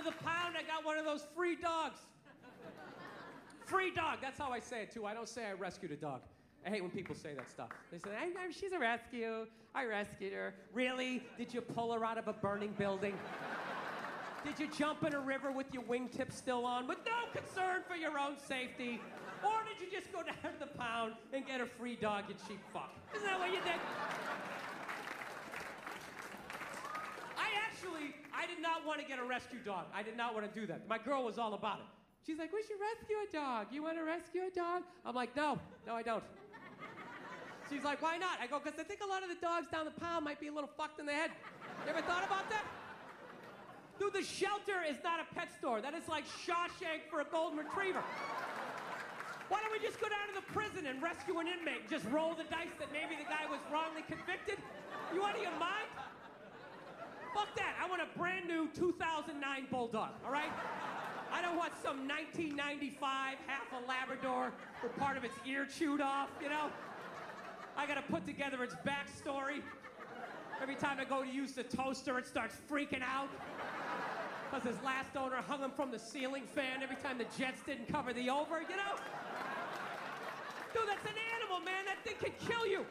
to the pound, I got one of those free dogs. Free dog, that's how I say it too. I don't say I rescued a dog. I hate when people say that stuff. They say, she's a rescue. I rescued her. Really? Did you pull her out of a burning building? Did you jump in a river with your wingtips still on with no concern for your own safety? Or did you just go down to the pound and get a free dog, you cheap fuck? Isn't that what you did? I did not want to get a rescue dog. I did not want to do that. My girl was all about it. She's like, we should rescue a dog. You want to rescue a dog? I'm like, no, I don't. She's like, why not? I go, because I think a lot of the dogs down the pound might be a little fucked in the head. You ever thought about that? Dude, the shelter is not a pet store. That is like Shawshank for a golden retriever. Why don't we just go down to the prison and rescue an inmate and just roll the dice that maybe the guy was wrongly convicted? You out of your mind? Fuck that. I want a brand new 2009 Bulldog, all right? I don't want some 1995 half a Labrador with part of its ear chewed off, you know? I gotta put together its backstory. Every time I go to use the toaster, it starts freaking out. Because his last owner hung him from the ceiling fan every time the Jets didn't cover the over, you know? Dude, that's an animal, man. That thing can kill you.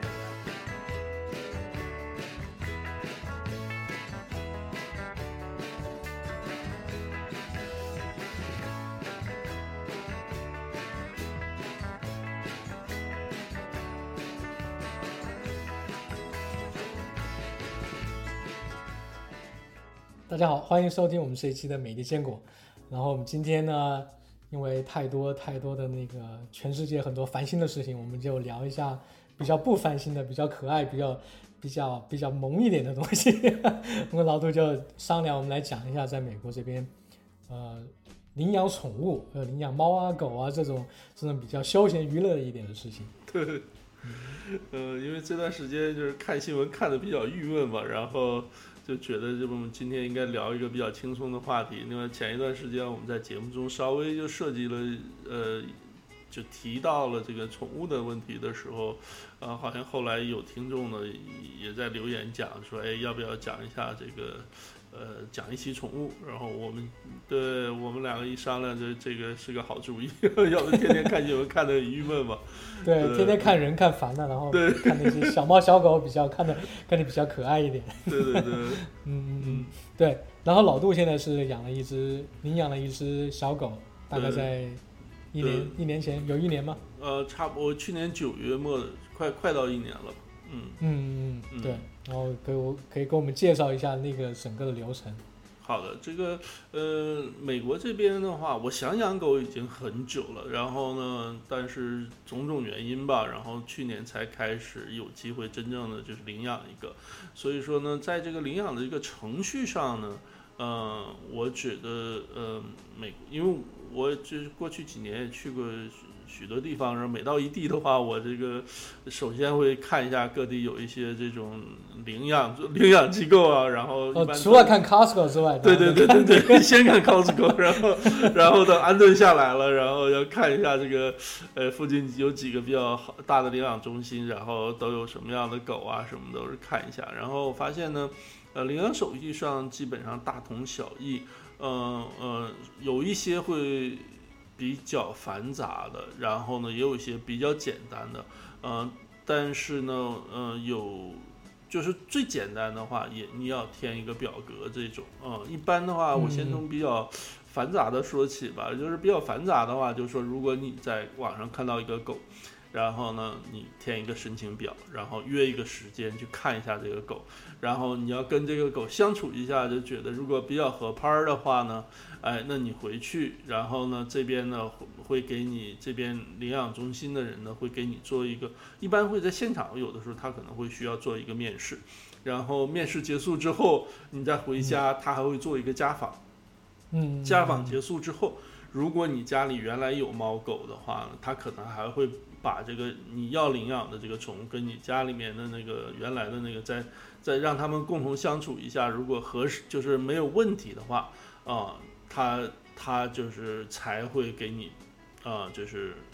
大家好，欢迎收听我们这一期的美丽坚果。然后我们今天呢，因为太多的那个全世界很多烦心的事情，我们就聊一下比较不烦心的、比较可爱、比较萌一点的东西。我跟老杜就商量，我们来讲一下在美国这边，领养宠物，领养猫啊、狗啊这种比较休闲娱乐一点的事情。 对，因为这段时间就是看新闻看得比较郁闷嘛，然后就觉得我们今天应该聊一个比较轻松的话题。因为前一段时间我们在节目中稍微就涉及了，就提到了这个宠物的问题的时候，好像后来有听众呢也在留言讲说，要不要讲一下这个，讲一期宠物。然后我们两个一商量，这个是个好主意，要不天天看新闻看得很郁闷嘛。 对，天天看人看烦了，然后看那些小猫小狗看得比较可爱一点。 对， 对。然后老杜现在是领养了一只小狗，大概在一年前，有1年吗？ 差不多去年9月末，快到1年了。 对。然后可以给我们介绍一下那个整个的流程。 好的，这个美国这边的话，我想养狗已经很久了，然后呢，但是种种原因吧，然后去年才开始有机会真正的就是领养一个。所以说呢，在这个领养的这个程序上呢，我觉得因为我就是过去几年也去过许多地方，然后每到一地的话，我这个首先会看一下各地有一些这种领养机构啊，然后一般除了看 Costco 之外， 对，先看 Costco， 然后等安顿下来了，然后要看一下这个附近有几个比较大的领养中心，然后都有什么样的狗啊，什么都是看一下。然后发现呢，领养手续上基本上大同小异，有一些会比较繁杂的，然后呢也有一些比较简单的，但是呢，就是最简单的话，你要填一个表格这种，一般的话，我先从比较繁杂的说起吧。就是比较繁杂的话，就是说，如果你在网上看到一个狗，然后呢，你填一个申请表，然后约一个时间去看一下这个狗，然后你要跟这个狗相处一下，就觉得如果比较合拍的话呢，那你回去，然后呢这边呢会给你这边领养中心的人呢会给你做一个，一般会在现场，有的时候他可能会需要做一个面试，然后面试结束之后你再回家，他还会做一个家访，家访结束之后，如果你家里原来有猫狗的话呢，他可能还会把这个你要领养的这个宠物跟你家里面的那个原来的那个再让他们共同相处一下，如果合适就是没有问题的话，他就是才会给你就是说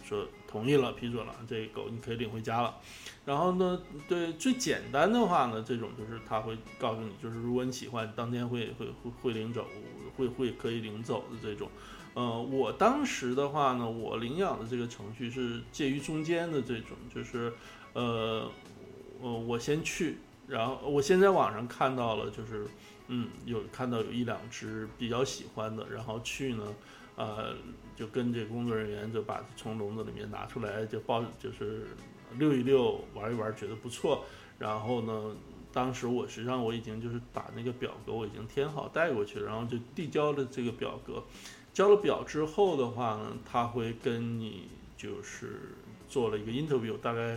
同意了批准了，这狗你可以领回家了。然后呢，对最简单的话呢，这种就是他会告诉你，就是如果你喜欢，当天会领走，会可以领走的这种。我当时的话呢，我领养的这个程序是介于中间的这种，就是我先去，然后我先在网上看到了，就是看到有1-2只比较喜欢的，然后去呢，就跟这个工作人员就把从笼子里面拿出来，就是遛一遛，玩一玩，觉得不错。然后呢，当时实际上我已经就是把那个表格我已经填好带过去了，然后就递交了这个表格。交了表之后的话呢，他会跟你就是做了一个 interview， 大概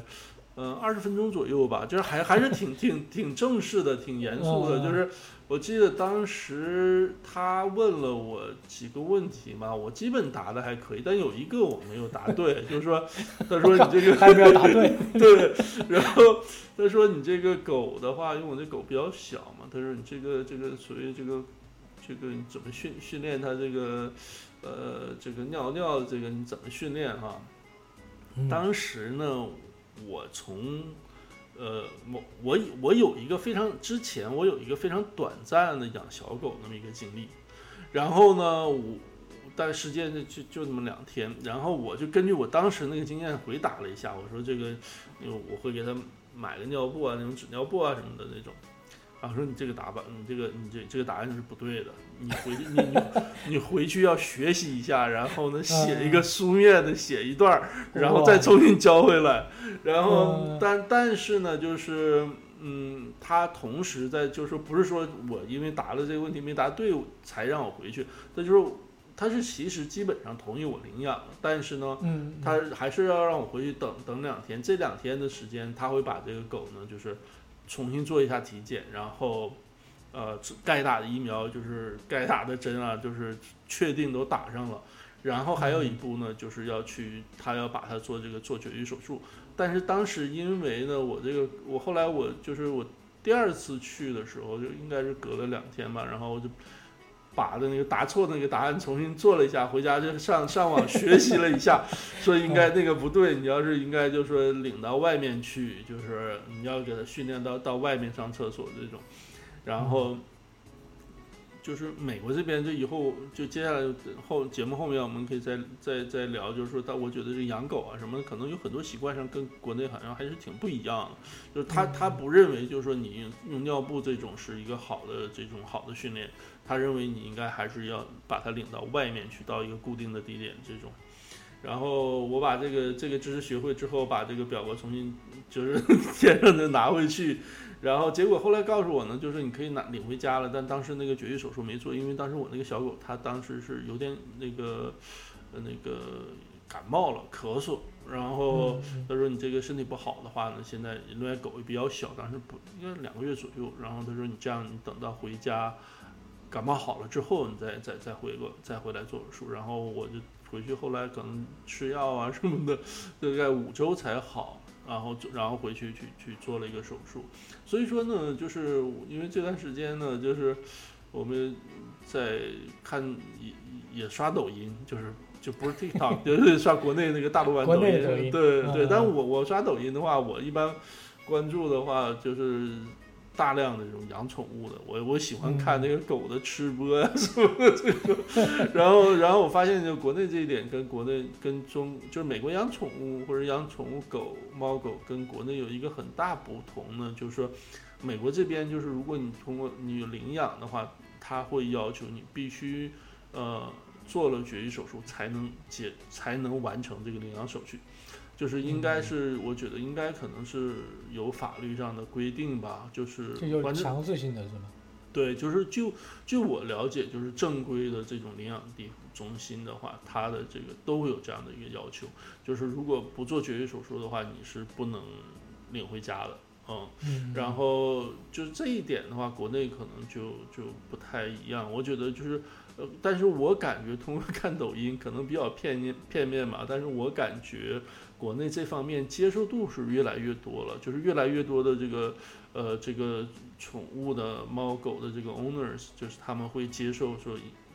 20分钟左右吧，就是还是挺正式的，挺严肃的。就是我记得当时他问了我几个问题嘛，我基本答的还可以，但有一个我没有答对，就是说他说你这个还没有答对， 对，然后他说你这个狗的话，因为我这狗比较小嘛，他说你这个属于这个你怎么训练它这个这个尿这个你怎么训练哈？当时呢，我从我有一个之前我有一个非常短暂的养小狗那么一个经历，然后呢大概时间就那么2天，然后我就根据我当时那个经验回答了一下，我说这个我会给它买个尿布啊，那种纸尿布啊什么的那种。然后说你这个答案，你这个答案是不对的，你回去要学习一下，然后呢写一个书面的写一段，然后再重新交回来。然后但是呢，就是他同时就是不是说我因为答了这个问题没答对才让我回去，他是其实基本上同意我领养了，但是呢，他还是要让我回去等2天，这2天的时间他会把这个狗呢就是重新做一下体检，然后该打的疫苗就是该打的针啊，就是确定都打上了。然后还有一步呢，就是他要把它做绝育手术。但是当时因为呢，我后来我第2次去的时候，就应该是隔了2天吧，然后我就把的那个答错的那个答案重新做了一下，回家就上网学习了一下，说应该那个不对，你要是应该就说领到外面去，就是你要给他训练到外面上厕所这种。然后就是美国这边，就以后就接下来节目后面我们可以再聊，就是说我觉得这养狗啊什么可能有很多习惯上跟国内好像还是挺不一样的，就是他不认为就是说你用尿布这种是一个好的训练，他认为你应该还是要把它领到外面去，到一个固定的地点这种。然后我把这个知识学会之后，把这个表格重新就是填上的拿回去，然后结果后来告诉我呢，就是你可以领回家了，但当时那个绝育手术没做，因为当时我那个小狗它当时是有点那个感冒了，咳嗽，然后他说你这个身体不好的话呢，现在另外狗也比较小，当时应该2个月左右，然后他说你这样你等到回家感冒好了之后，你再回来做手术，然后我就回去，后来可能吃药啊什么的，大概5周才好，然后回去做了一个手术。所以说呢，就是因为这段时间呢，就是我们在看也刷抖音，就不是 TikTok， 就是刷国内那个大陆版抖音。对，但我刷抖音的话，我一般关注的话就是大量的这种养宠物的，我喜欢看那个狗的吃播啊什么的这个，然后我发现就国内这一点跟国内就是美国养宠物或者养宠物狗猫狗跟国内有一个很大不同呢，就是说美国这边就是如果你通过你领养的话，他会要求你必须做了绝育手术才能完成这个领养手续。就是应该是，我觉得应该可能是有法律上的规定吧，就是有强制性的是吧？ 对，就是就我了解，就是正规的这种领养中心的话，它的这个都会有这样的一个要求，就是如果不做绝育手术的话，你是不能领回家的。然后就这一点的话，国内可能就不太一样。我觉得就是但是我感觉通过看抖音可能比较片面嘛，但是我感觉国内这方面接受度是越来越多了，就是越来越多的这个宠物的猫狗的这个 owners， 就是他们会接受说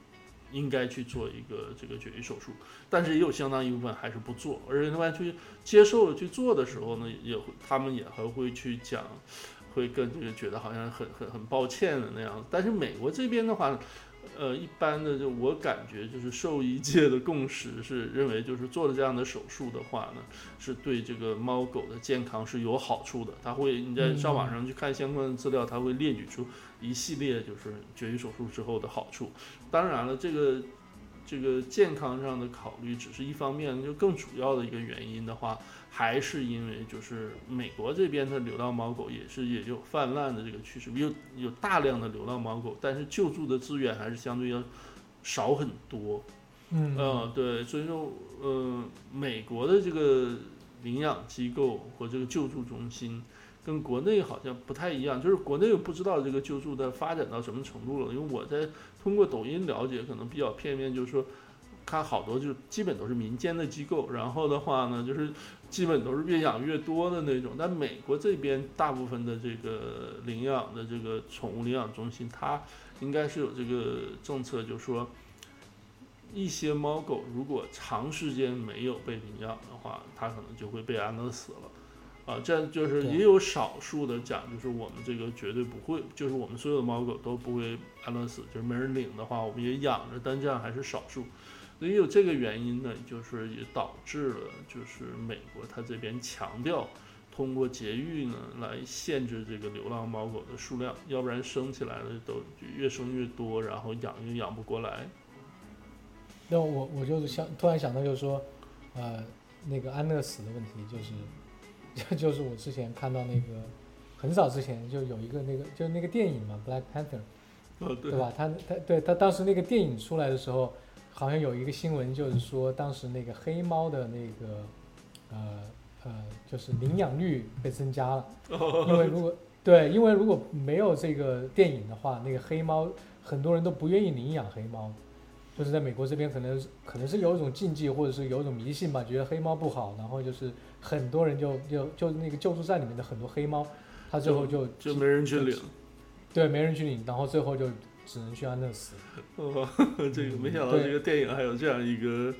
应该去做一个这个绝育手术，但是也有相当一部分还是不做，而且他们去接受了去做的时候呢，他们也还会去讲，会跟这个觉得好像很抱歉的那样。但是美国这边的话，一般的就我感觉就是兽医界的共识是认为，就是做了这样的手术的话呢，是对这个猫狗的健康是有好处的。你在上网上去看相关的资料，它会列举出一系列就是绝育手术之后的好处。当然了，这个健康上的考虑只是一方面，就更主要的一个原因的话，还是因为就是美国这边的流浪猫狗也有泛滥的这个趋势，有大量的流浪猫狗，但是救助的资源还是相对要少很多。对，所以说美国的这个领养机构或这个救助中心跟国内好像不太一样，就是国内不知道这个救助的发展到什么程度了，因为我在通过抖音了解，可能比较片面，就是说看好多就基本都是民间的机构，然后的话呢，就是基本都是越养越多的那种。但美国这边大部分的这个领养的这个宠物领养中心，它应该是有这个政策，就是说一些猫狗如果长时间没有被领养的话，它可能就会被安乐死了。这样就是也有少数的讲，就是我们这个绝对不会，就是我们所有的猫狗都不会安乐死，就是没人领的话，我们也养着，但这样还是少数。所以有这个原因呢，就是也导致了，就是美国它这边强调通过节育呢来限制这个流浪猫狗的数量，要不然生起来的都越生越多，然后养又养不过来。 那我就是突然想到，就是说，那个安乐死的问题，就是我之前看到那个很早之前就有一个就是那个电影嘛，《Black Panther》，对吧？他当时那个电影出来的时候，好像有一个新闻，就是说当时那个黑猫的那个就是领养率被增加了，因为如果没有这个电影的话，那个黑猫很多人都不愿意领养黑猫。就是在美国这边可能是有一种禁忌，或者是有一种迷信吧，觉得黑猫不好，然后就是很多人就那个救助站里面的很多黑猫，他最后就没人去领， 对，没人去领，然后最后就只能去安乐死。 这个没想到这个电影还有这样一个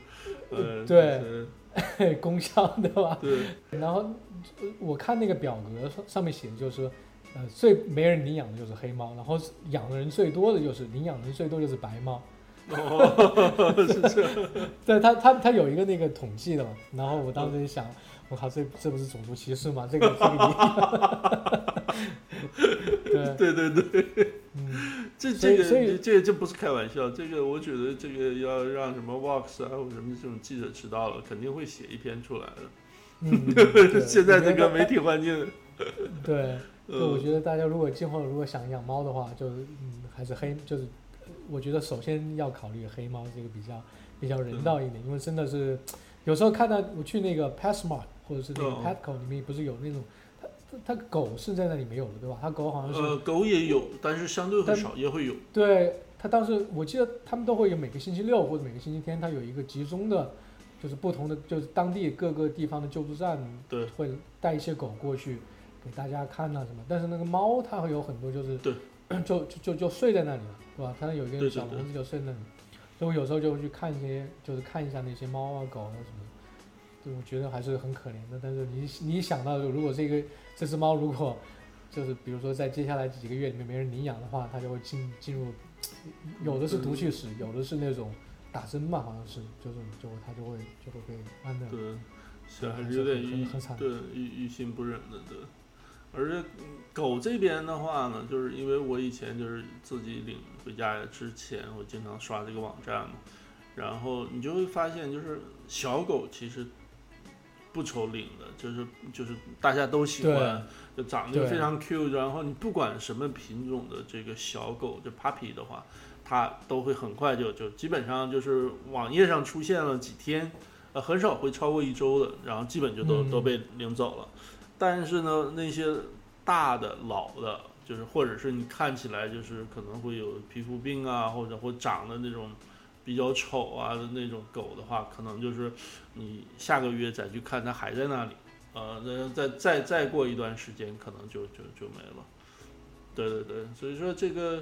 对功效，对吧？ 对。 然后我看那个表格上面写的就是，最没人领养的就是黑猫，然后养的人最多的就是领养人最多就是白猫。 是这样。 对，他有一个那个统计的嘛，然后我当时就想，我靠，这不是种族歧视吗？这个对，这不是开玩笑，这个我觉得这个要让什么 Vox 啊或者什么这种记者知道了，肯定会写一篇出来的。现在这个媒体环境， 对，我觉得大家今后如果想养猫的话，就是还是就是我觉得首先要考虑黑猫，这个比较人道一点，因为真的是有时候看到我去那个 PetSmart 或者是那个 Petco 里面不是有那种，它狗是在那里没有的，对吧？它狗好像是狗也有，但是相对很少，也会有。 对，它当时我记得他们都会有每个星期六或者每个星期天，它有一个集中的，就是不同的就是当地各个地方的救助站， 对，会带一些狗过去给大家看啊什么。但是那个猫它会有很多就是对。 就睡在那里了，对吧？它有一个小笼子就睡在那里，所以我有时候就会去看一下那些猫啊狗啊什么的，对，我觉得还是很可怜的。但是你想到如果这只猫如果就是比如说在接下来几个月里面没人领养的话，它就会进入，有的是毒气室，有的是那种打针嘛，好像是，它就会被安乐。 对，小孩子有点很惨， 对，于心不忍的，对。而且狗这边的话呢，就是因为我以前就是自己领回家之前，我经常刷这个网站嘛，然后你就会发现，就是小狗其实不愁领的，就是大家都喜欢，就长得非常 cute， 然后你不管什么品种的这个小狗，就 puppy 的话，它都会很快就基本上就是网页上出现了几天，很少会超过1周的，然后基本就都被领走了。但是呢，那些大的老的，就是或者是你看起来就是可能会有皮肤病啊，或长得那种比较丑啊的那种狗的话，可能就是你下个月再去看它还在那里，再过一段时间可能就没了。对，所以说这个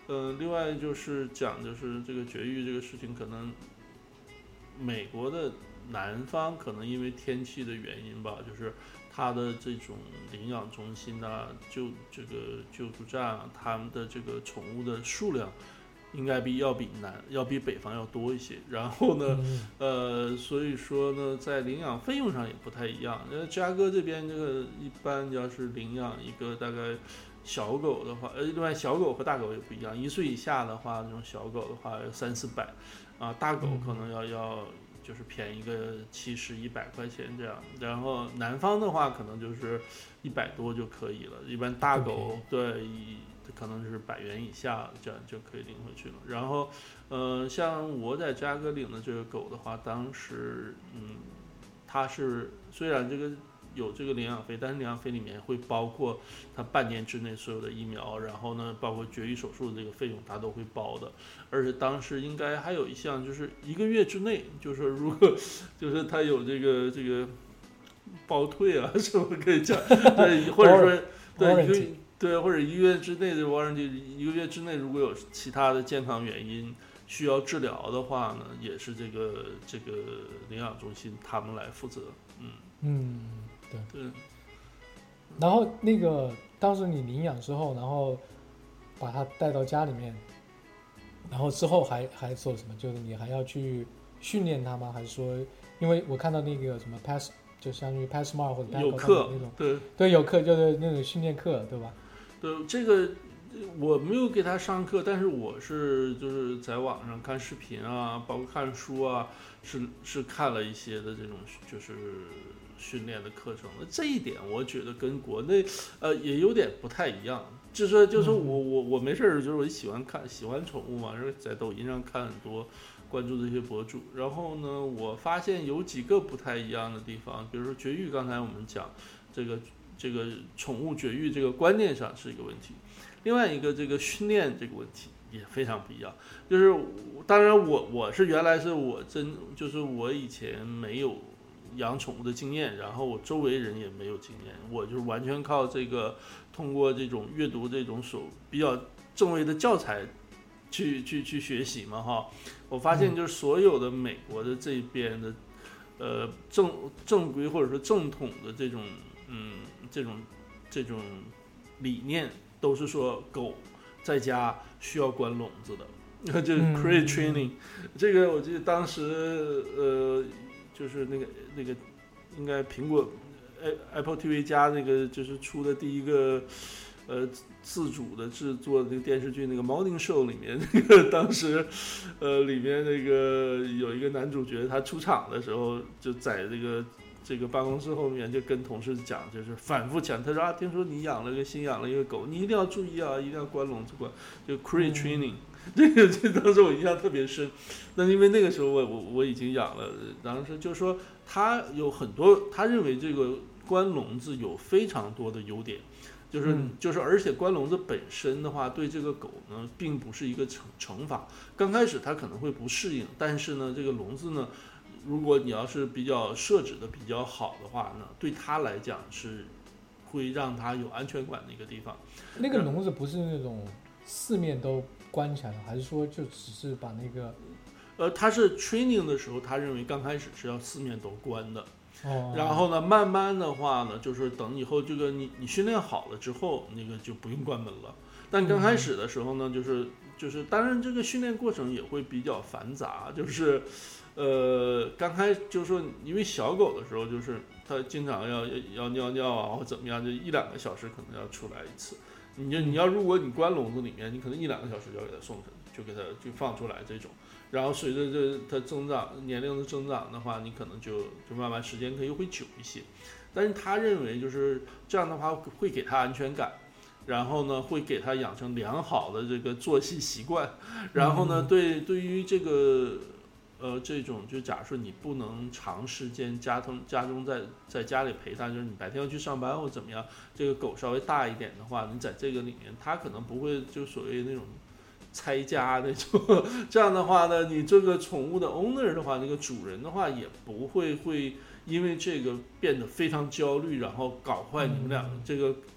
另外就是讲就是这个绝育这个事情，可能美国的南方可能因为天气的原因吧，就是它的这种领养中心啊、这个救助站啊，他们的这个宠物的数量应该要比北方要多一些。然后呢，所以说呢，在领养费用上也不太一样。芝加哥这边这个一般要是领养一个大概小狗的话，另外小狗和大狗也不一样，1岁以下的话，那种小狗的话要300-400，啊，大狗可能要就是便宜个70-100块钱这样。然后南方的话，可能就是100多就可以了。一般大狗对可能是100元以下，这样就可以领回去了。然后，像我在芝加哥领的这个狗的话，当时，它是虽然这个有这个领养费，但是领养费里面会包括它半年之内所有的疫苗，然后呢，包括绝育手术的这个费用，它都会包的。而且当时应该还有一项，就是1个月之内，就是如果就是它有这个包退啊，什么可以讲，对，或者说对，或者1个月之内的 warranty，1个月之内如果有其他的健康原因需要治疗的话呢，也是这个领养中心他们来负责。 对。然后那个当时你领养之后，然后把它带到家里面，然后之后还做什么？就是你还要去训练它吗？还是说，因为我看到那个什么 pass， 就相当于 PassSmart 或者有课那种， 对， 有课就是那种训练课，对吧？ 对，这个我没有给他上课，但是我是就是在网上看视频啊，包括看书啊，是看了一些的这种就是训练的课程的。这一点我觉得跟国内也有点不太一样。就是我没事儿，就是我喜欢宠物嘛，然后在抖音上看很多关注这些博主，然后呢，我发现有几个不太一样的地方，比如说绝育，刚才我们讲这个宠物绝育这个观念上是一个问题，另外一个这个训练这个问题也非常不一样。就是当然我是原来是就是我以前没有养宠物的经验，然后我周围人也没有经验，我就是完全靠这个通过这种阅读这种比较正规的教材去学习嘛哈。我发现就是所有的美国的这边的正规或者说正统的这种理念都是说狗在家需要关笼子的，就是 crate training。这个我记得当时就是那个应该苹果Apple TV 加那个就是出的第一个自主的制作的那个电视剧那个 Morning Show 里面，那个当时里面那个有一个男主角，他出场的时候就在这个办公室后面就跟同事讲，就是反复讲，他说听说你新养了一个狗，你一定要注意啊，一定要关笼子关，就 crate training。这当时我印象特别深。那因为那个时候我已经养了，当时就说他有很多，他认为这个关笼子有非常多的优点，就是而且关笼子本身的话，对这个狗呢并不是一个惩罚。刚开始它可能会不适应，但是呢这个笼子呢，如果你要是比较设置的比较好的话呢，对它来讲是会让它有安全感的一个地方。 那个笼子不是那种四面都关起来的，还是说就只是把那个他是 training 的时候，他认为刚开始是要四面都关的。然后呢，慢慢的话呢，就是等以后这个你训练好了之后，那个就不用关门了。但刚开始的时候呢，就是当然这个训练过程也会比较繁杂，就是刚开就是说，因为小狗的时候，就是它经常要尿尿啊，或怎么样，就1-2个小时可能要出来一次。你要如果你关笼子里面，你可能1-2个小时就要给它送上，就放出来这种。然后随着它年龄的增长的话，你可能就慢慢时间可以会久一些。但是他认为就是这样的话会给他安全感，然后呢会给他养成良好的这个作息习惯，然后呢对于这个这种就假如说你不能长时间家中在家里陪它，就是你白天要去上班或怎么样，这个狗稍微大一点的话，你在这个里面它可能不会就所谓那种拆家那种，这样的话呢，你这个宠物的 owner 的话，那个主人的话也不会因为这个变得非常焦虑，然后搞坏你们俩这个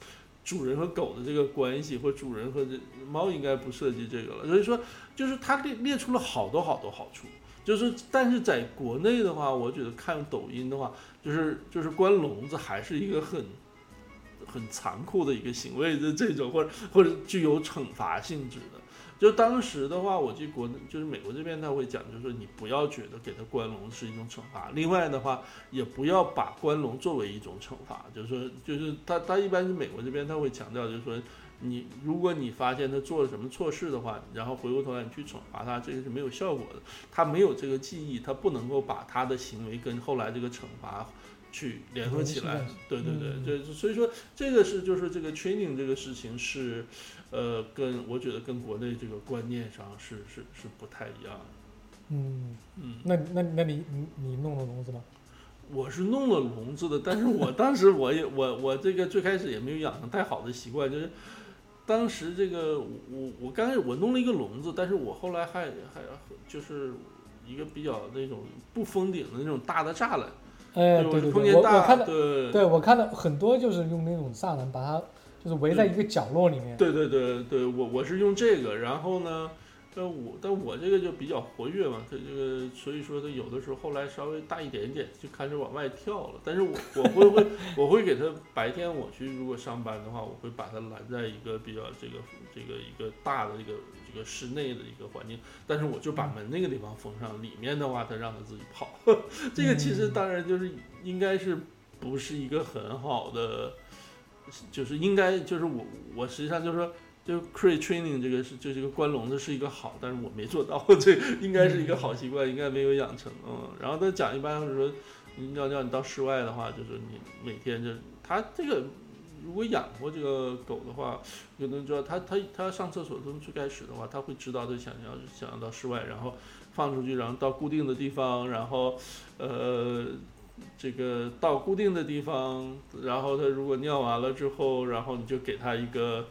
主人和狗的这个关系，或主人和猫应该不涉及这个了。所以说，就是它列出了好多好多好处。但是在国内的话，我觉得看抖音的话，就是关笼子还是一个很残酷的一个行为的这种，或者具有惩罚性质的。就当时的话，我记得就是美国这边他会讲，就是说你不要觉得给他关笼是一种惩罚，另外的话也不要把关笼作为一种惩罚，就是他一般是美国这边他会强调，就是说如果你发现他做了什么错事的话，然后回过头来你去惩罚他，这个是没有效果的，他没有这个记忆，他不能够把他的行为跟后来这个惩罚去联合起来。对，所以说这个就是这个 training 这个事情是，我觉得跟国内这个观念上是不太一样的。 那你弄了笼子吗？我是弄了笼子的，但是我当时我这个最开始也没有养成太好的习惯，就是当时这个我刚开始我弄了一个笼子，但是我后来还就是一个比较那种不封顶的那种大的栅栏。 对，我看到很多就是用那种栅栏把它就是围在一个角落里面。 对，我是用这个，然后呢，但我这个就比较活跃嘛，它这个所以说它有的时候后来稍微大一点点就开始往外跳了。但是我会给它白天我去如果上班的话，我会把它拦在一个比较这个一个大的这个室内的一个环境，但是我就把门那个地方封上，里面的话它让它自己跑。这个其实当然就是应该是不是一个很好的，就是应该就是我实际上就是说。就 crate training 这个关笼子是一个好，但是我没做到，这应该是一个好习惯，应该没有养成。然后他讲一般就是说，你到室外的话，就是你每天他这个如果养过这个狗的话，有的人知道他上厕所从最开始的话，他会知道他想要到室外，然后放出去，然后到固定的地方，然后这个到固定的地方，然后他如果尿完了之后，然后你就给他一个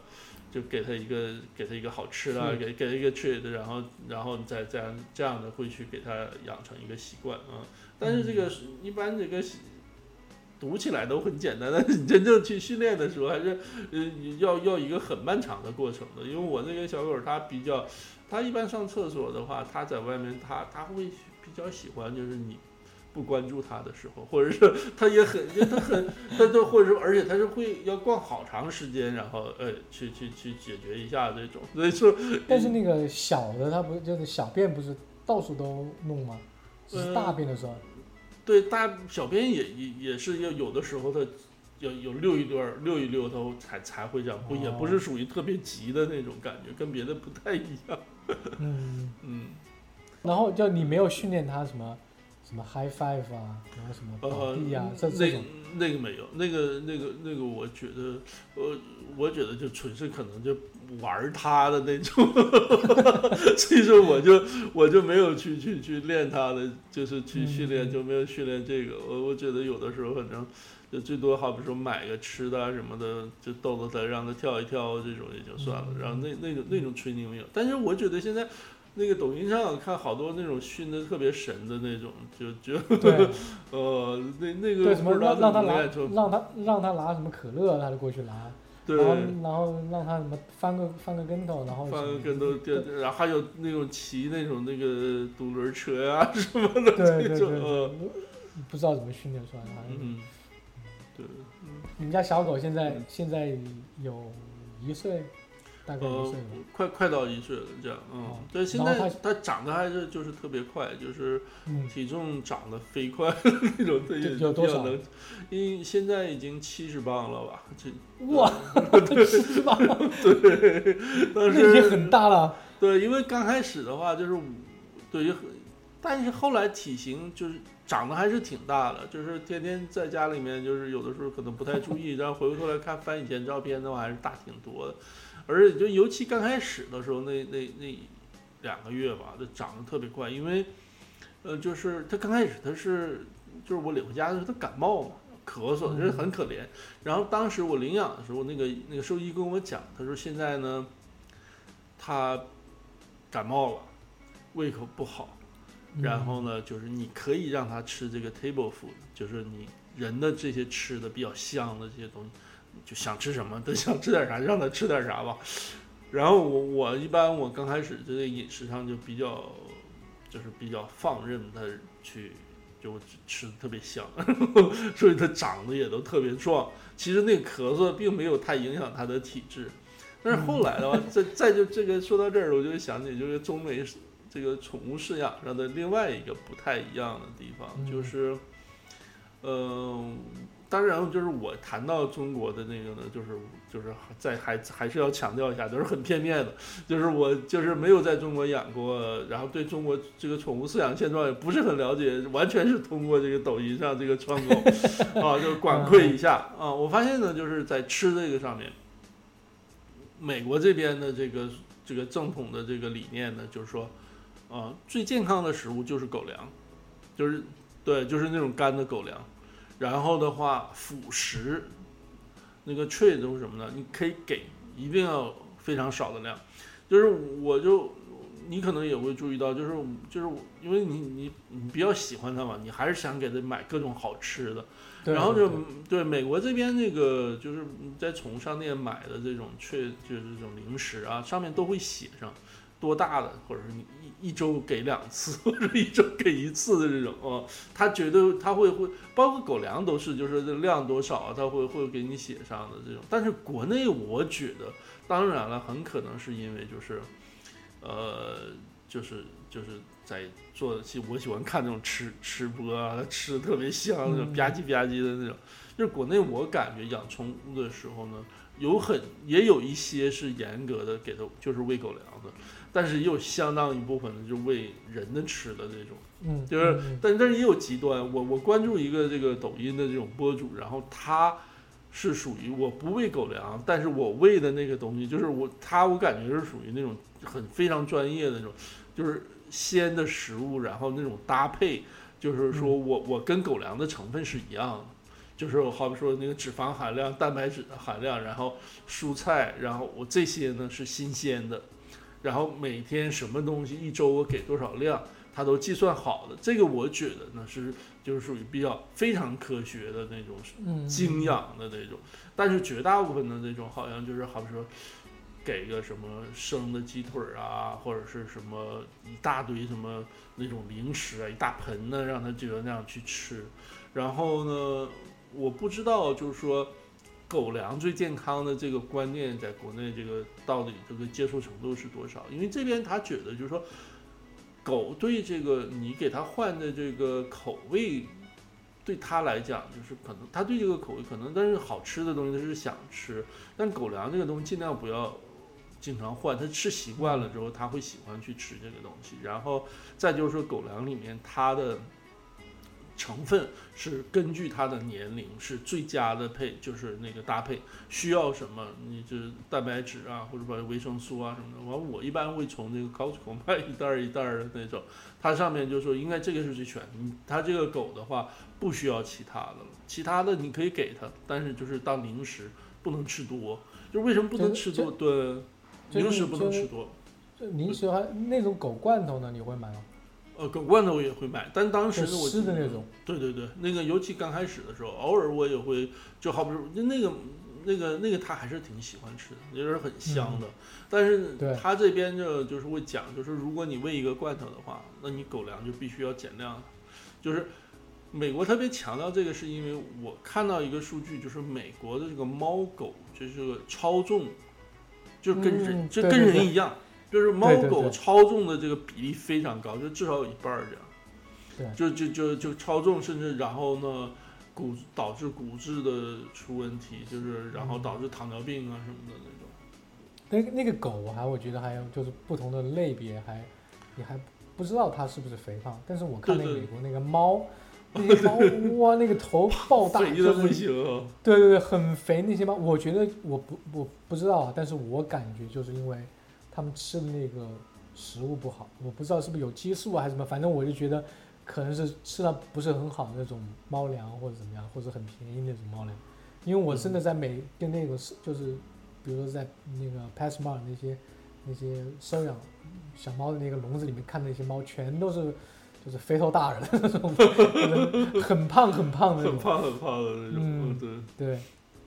好吃的，给他一个 treat， 然后你再这样的会去给他养成一个习惯啊。但是这个一般这个读起来都很简单，但是你真正去训练的时候，还是要一个很漫长的过程的。因为我那个小狗它一般上厕所的话，它在外面它会比较喜欢就是你不关注它的时候，或者是它都或者说，而且它是会要逛好长时间，然后去解决一下这种。所以说， 但是那个小的它不就是小便不是到处都弄吗？只是大便的时候。 对，小便也是有的时候它有溜一溜它才会这样，也不是属于特别急的那种感觉，跟别的不太一样。 然后就你没有训练它什么 high five 啊，然后什么倒地啊，这种那个没有，那个我觉得就纯是可能就玩他的那种，所以说我就没有去练他的，就是去训练，就没有训练这个。我觉得有的时候反正就最多好比说买个吃的什么的，就逗他让他跳一跳这种也就算了。然后那种吹牛没有，但是我觉得现在。那个抖音上看好多那种训的特别神的那种，就对， 那个对什么让他拿什么可乐，他就过去拿， 对， 然后让他什么翻个跟头，然后翻个跟头，然后还有那种骑那种那个独轮车呀什么的， 对，不知道怎么训练出来的。 对， 你们家小狗现在有1岁。大概1岁了， 快到1岁了，这样，对，现在它长得还是就是特别快，就是体重长得飞快那种， 有多少？ 因为现在已经70磅了吧？ 哇，70磅， 对，当时已经很大了。 对，因为刚开始的话就是对，但是后来体型就是长得还是挺大的，就是天天在家里面，就是有的时候可能不太注意，然后回过头来翻以前照片的话，还是大挺多的。而且就尤其刚开始的时候，那2个月吧，就长得特别快，因为，就是他刚开始就是我领回家的时候他感冒嘛，咳嗽，就是很可怜。然后当时我领养的时候，那个兽医跟我讲，他说现在呢，他感冒了，胃口不好，然后呢，就是你可以让他吃这个 table food，就是你人的这些吃的比较香的这些东西。 就想吃什么，都想吃点啥，让他吃点啥吧。然后我一般我刚开始这个饮食上就比较放任他去，就吃的特别香，所以他长得也都特别壮。其实那个咳嗽并没有太影响他的体质，但是后来的话，再就这个说到这儿，我就想起就是中美这个宠物饲养上的另外一个不太一样的地方，就是，当然就是我谈到中国的那个呢，就是还是要强调一下，就是很片面的，就是我就是没有在中国养过，然后对中国这个宠物饲养现状也不是很了解，完全是通过这个抖音上这个窗口啊，就是管窥一下啊。我发现呢，就是在吃这个上面，美国这边的这个正统的这个理念呢，就是说，最健康的食物就是狗粮，就是那种干的狗粮。然后的话，辅食那个 treat 都是什么呢？你可以给，一定要非常少的量。就是你可能也会注意到，就是因为你比较喜欢它嘛，你还是想给它买各种好吃的。然后对美国这边那个就是在宠物商店买的这种就是这种零食啊，上面都会写上多大的，或者是你一周给2次，或者一周给1次的这种他绝对他会包括狗粮都是，就是量多少他会给你写上的这种。但是国内我觉得，当然了，很可能是因为就是在做，其实我喜欢看那种吃播啊，他吃的特别香，那种吧唧吧唧的那种。就是国内我感觉养宠物的时候呢，也有一些是严格的给它就是喂狗粮的，但是也有相当一部分的就喂人的吃的这种，但是也有极端。我关注一个这个抖音的这种博主，然后他是属于我不喂狗粮，但是我喂的那个东西就是我感觉是属于那种非常专业的那种，就是鲜的食物，然后那种搭配，就是说我跟狗粮的成分是一样的。就是好比说那个脂肪含量、蛋白质的含量，然后蔬菜，然后我这些呢是新鲜的，然后每天什么东西一周我给多少量，它都计算好的。这个我觉得呢就是属于比较非常科学的那种精养的那种，但是绝大部分的那种好像就是好比说给个什么生的鸡腿啊，或者是什么一大堆什么那种零食啊，一大盆呢，让他觉得那样去吃。然后呢，我不知道就是说狗粮最健康的这个观念在国内这个到底这个接受程度是多少，因为这边他觉得就是说狗对这个你给他换的这个口味，对他来讲就是可能他对这个口味可能，但是好吃的东西他是想吃，但狗粮这个东西尽量不要经常换，他吃习惯了之后他会喜欢去吃这个东西。然后再就是说狗粮里面它的成分是根据它的年龄是最佳的就是那个搭配，需要什么你就是蛋白质啊，或者把维生素啊什么的。我一般会从这个 Costco 买一袋一袋的那种，它上面就说应该这个是最全。它这个狗的话不需要其他的了，其他的你可以给它，但是就是当零食不能吃多。就是为什么不能吃多？对，零食不能吃多。 零食还那种狗罐头呢，你会买吗？ 狗罐头我也会买，但当时我湿的那种。对， 那个尤其刚开始的时候，偶尔我也会，就好比说那个他还是挺喜欢吃的，也是很香的。但是他这边就是会讲，就是如果你喂一个罐头的话，那你狗粮就必须要减量。就是美国特别强调这个，是因为我看到一个数据，就是美国的这个猫狗就是超重，就跟人一样。就是猫狗超重的这个比例非常高，就至少有1半这样。对，就超重，甚至然后呢，导致骨质的出问题，就是然后导致糖尿病啊什么的那种。 那个狗我觉得还有就是不同的类别你还不知道它是不是肥胖，但是我看那个美国那个猫，那些猫哇那个头爆大， 肥的不行啊。 对，很肥那些猫，我觉得我不知道啊，但是我感觉就是因为他们吃的那个食物不好，我不知道是不是有激素还是什么，反正我就觉得可能是吃到不是很好的那种猫粮或者怎么样，或者很便宜那种猫粮。因为我真的在跟那个就是比如说在那个 PetSmart 那些收养小猫的那个笼子里面看那些猫，全都是就是肥头大人那种，很胖的那种， 很胖的那种。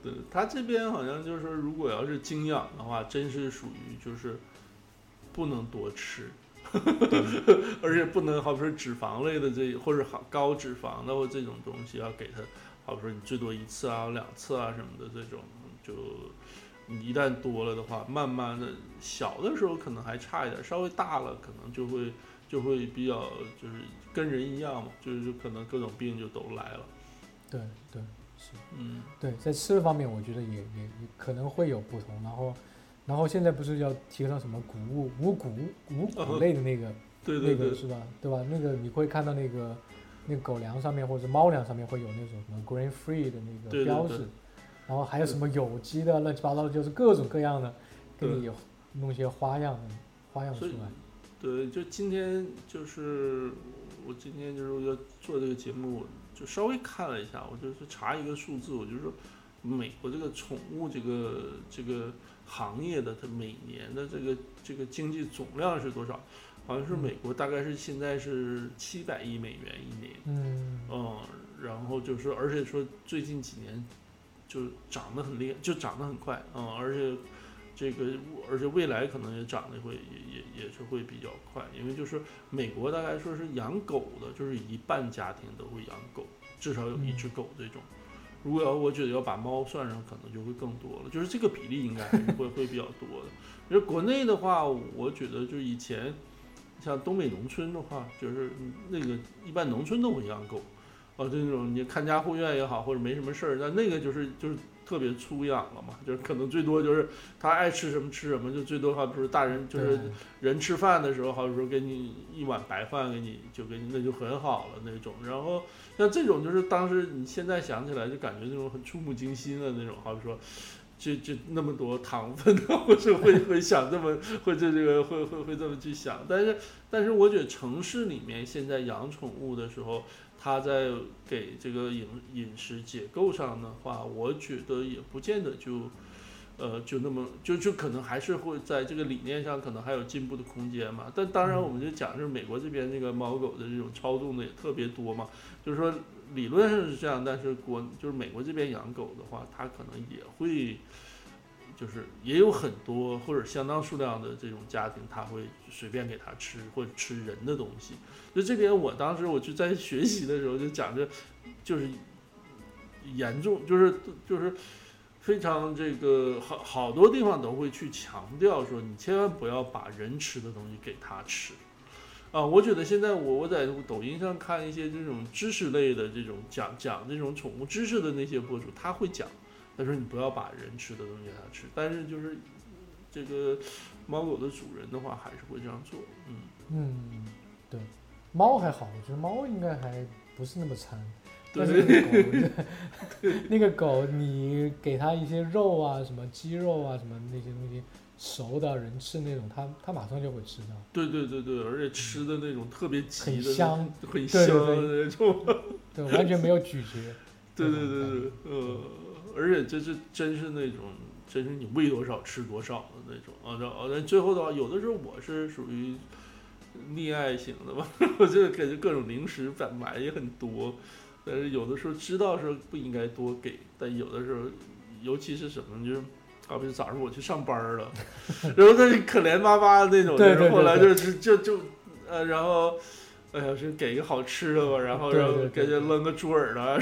对，他这边好像就是说，如果要是精养的话，真是属于就是不能多吃，而且不能好比说脂肪类的或者高脂肪的或这种东西要给他，好比说你最多1次啊、2次啊什么的这种，就你一旦多了的话，慢慢的小的时候可能还差一点，稍微大了可能就会比较就是跟人一样嘛，就是可能各种病就都来了。 对对是，对，在吃的方面我觉得也可能会有不同，然后现在不是要提倡什么五谷类的那个， 对那个是吧？对吧？那个你会看到那个狗粮上面或者猫粮上面会有那种什么 grain free 的那个标志， 对， 然后还有什么有机的乱七八糟的，就是各种各样的，给你弄一些花样出来。 对，就今天就是我今天就是要做这个节目，我就稍微看了一下，我就是查一个数字，我就说美国这个宠物这个行业的它每年的这个经济总量是多少？好像是美国大概是现在是700亿美元一年。然后就是而且说最近几年就涨得很厉害，就涨得很快。而且未来可能也涨得也是会比较快，因为就是美国大概说是养狗的，就是1半家庭都会养狗，至少有1只狗这种。如果我觉得要把猫算上，可能就会更多了，就是这个比例应该还是会比较多的。因为国内的话，我觉得就是以前像东北农村的话，就是那个一般农村都会养狗，这种你看家护院也好，或者没什么事儿，那个就是特别粗养了嘛，就是可能最多就是他爱吃什么吃什么，就最多好比说大人就是人吃饭的时候，好比说给你一碗白饭，给你那就很好了那种。然后像这种就是当时你现在想起来就感觉那种很触目惊心的那种，好比说这那么多糖分的，或者会想这么会这个会这么去想。但是我觉得城市里面现在养宠物的时候，它在给这个饮食结构上的话，我觉得也不见得就那么就可能还是会在这个理念上可能还有进步的空间嘛。但当然我们就讲是美国这边这个猫狗的这种操纵的也特别多嘛，就是说理论上是这样，但是就是美国这边养狗的话，它可能也会就是也有很多或者相当数量的这种家庭，他会随便给他吃或者吃人的东西。就这边我当时我就在学习的时候就讲着，就是严重就是非常这个好多地方都会去强调说，你千万不要把人吃的东西给他吃。我觉得现在我在抖音上看一些这种知识类的这种讲这种宠物知识的那些博主，他会讲，他说你不要把人吃的东西给他吃，但是就是这个猫狗的主人的话还是会这样做。 对，猫还好，我觉得猫应该还不是那么馋。但对， 是那个狗你给它一些肉啊，什么鸡肉啊，什么那些东西熟的人吃那种，它马上就会吃掉。 对，而且吃的那种特别急的， 很香的那种， 对，完全没有咀嚼。 对，而且这是真是那种，真是你喂多少吃多少的那种。最后的话，有的时候我是属于溺爱型的吧，我就感觉各种零食买也很多，但是有的时候知道是不应该多给，但有的时候，尤其是什么就是。好比早上我去上班了，然后他可怜巴巴的那种， 对， 后来然后，哎呀，是给个好吃的吧，然后给他扔个猪耳朵，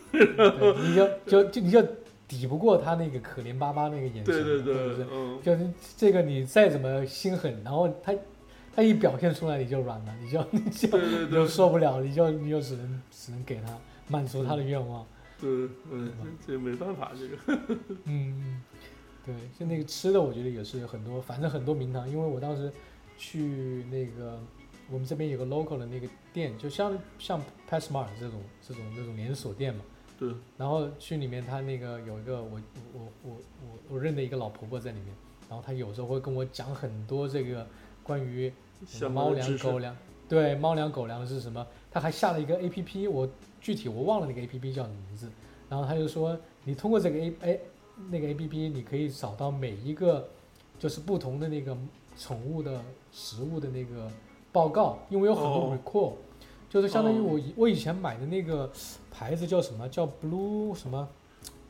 你就抵不过他那个可怜巴巴那个眼神， 对， 就是这个你再怎么心狠，然后他一表现出来你就软了，你就受不了，你就只能给他满足他的愿望。 对，这没办法，这个。 对，就那个吃的，我觉得也是很多，反正很多名堂。因为我当时去那个我们这边有个 local 的那个店，就像 PetSmart 这种连锁店嘛。 对。 然后去里面，他那个有一个我认的一个老婆婆在里面，然后她有时候会跟我讲很多这个关于猫粮狗粮，对，猫粮狗粮是什么，她还下了一个 APP， 具体我忘了那个 APP 叫什么名字，然后她就说你通过这个那个 APP 你可以找到每一个就是不同的那个宠物的食物的那个报告，因为有很多 recall，就是相当于我以前买的那个牌子叫什么，叫 Blue 什么，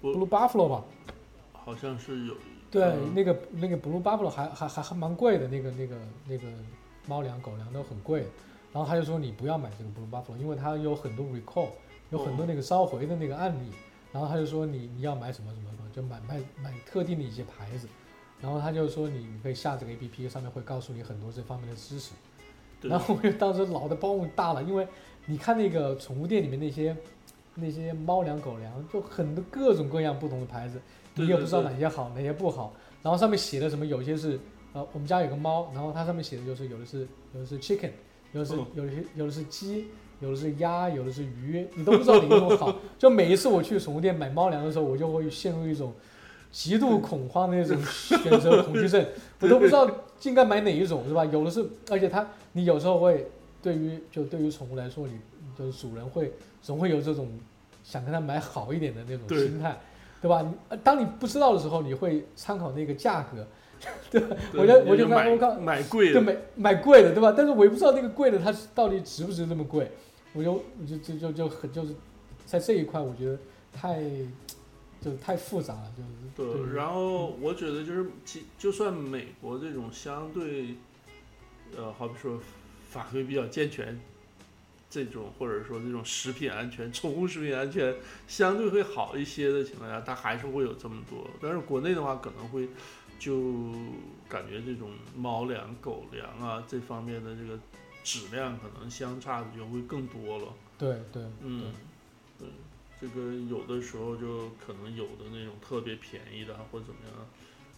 Blue Buffalo 吧？ 好像是有。 对，那个 Blue Buffalo 还蛮贵的，那个猫粮狗粮都很贵的。然后他就说你不要买这个 Blue Buffalo， 因为它有很多 recall， 有很多那个召回的那个案例。然后他就说你要买什么什么什么，就买特定的一些牌子。然后他就说你可以下这个 APP， 上面会告诉你很多这方面的知识。然后我就当时脑袋包大了，因为你看那个宠物店里面那些猫粮狗粮，就很多各种各样不同的牌子，你也不知道哪些好哪些不好。然后上面写的什么，有些是我们家有个猫，然后它上面写的就是有的是 chicken， 有的是鸡，有的是鸭，有的是鱼，你都不知道哪一种好。就每一次我去宠物店买猫粮的时候，我就会陷入一种极度恐慌的那种选择恐惧症，我都不知道应该买哪一种，是吧？有的是，而且你有时候会对于宠物来说，你就是主人总会有这种想跟它买好一点的那种心态，对吧？当你不知道的时候，你会参考那个价格，对吧？我就买贵的， 对，买贵的，对吧？但是我也不知道那个贵的它到底值不值这么贵，我就是在这一块，我觉得太复杂了， 对。然后我觉得就算美国这种相对，好比说法规比较健全，这种或者说这种食品安全、宠物食品安全相对会好一些的情况下，它还是会有这么多。但是国内的话，可能会就感觉这种猫粮、狗粮啊这方面的这个质量可能相差的就会更多了。 对， 对。这个有的时候就可能有的那种特别便宜的或者怎么样，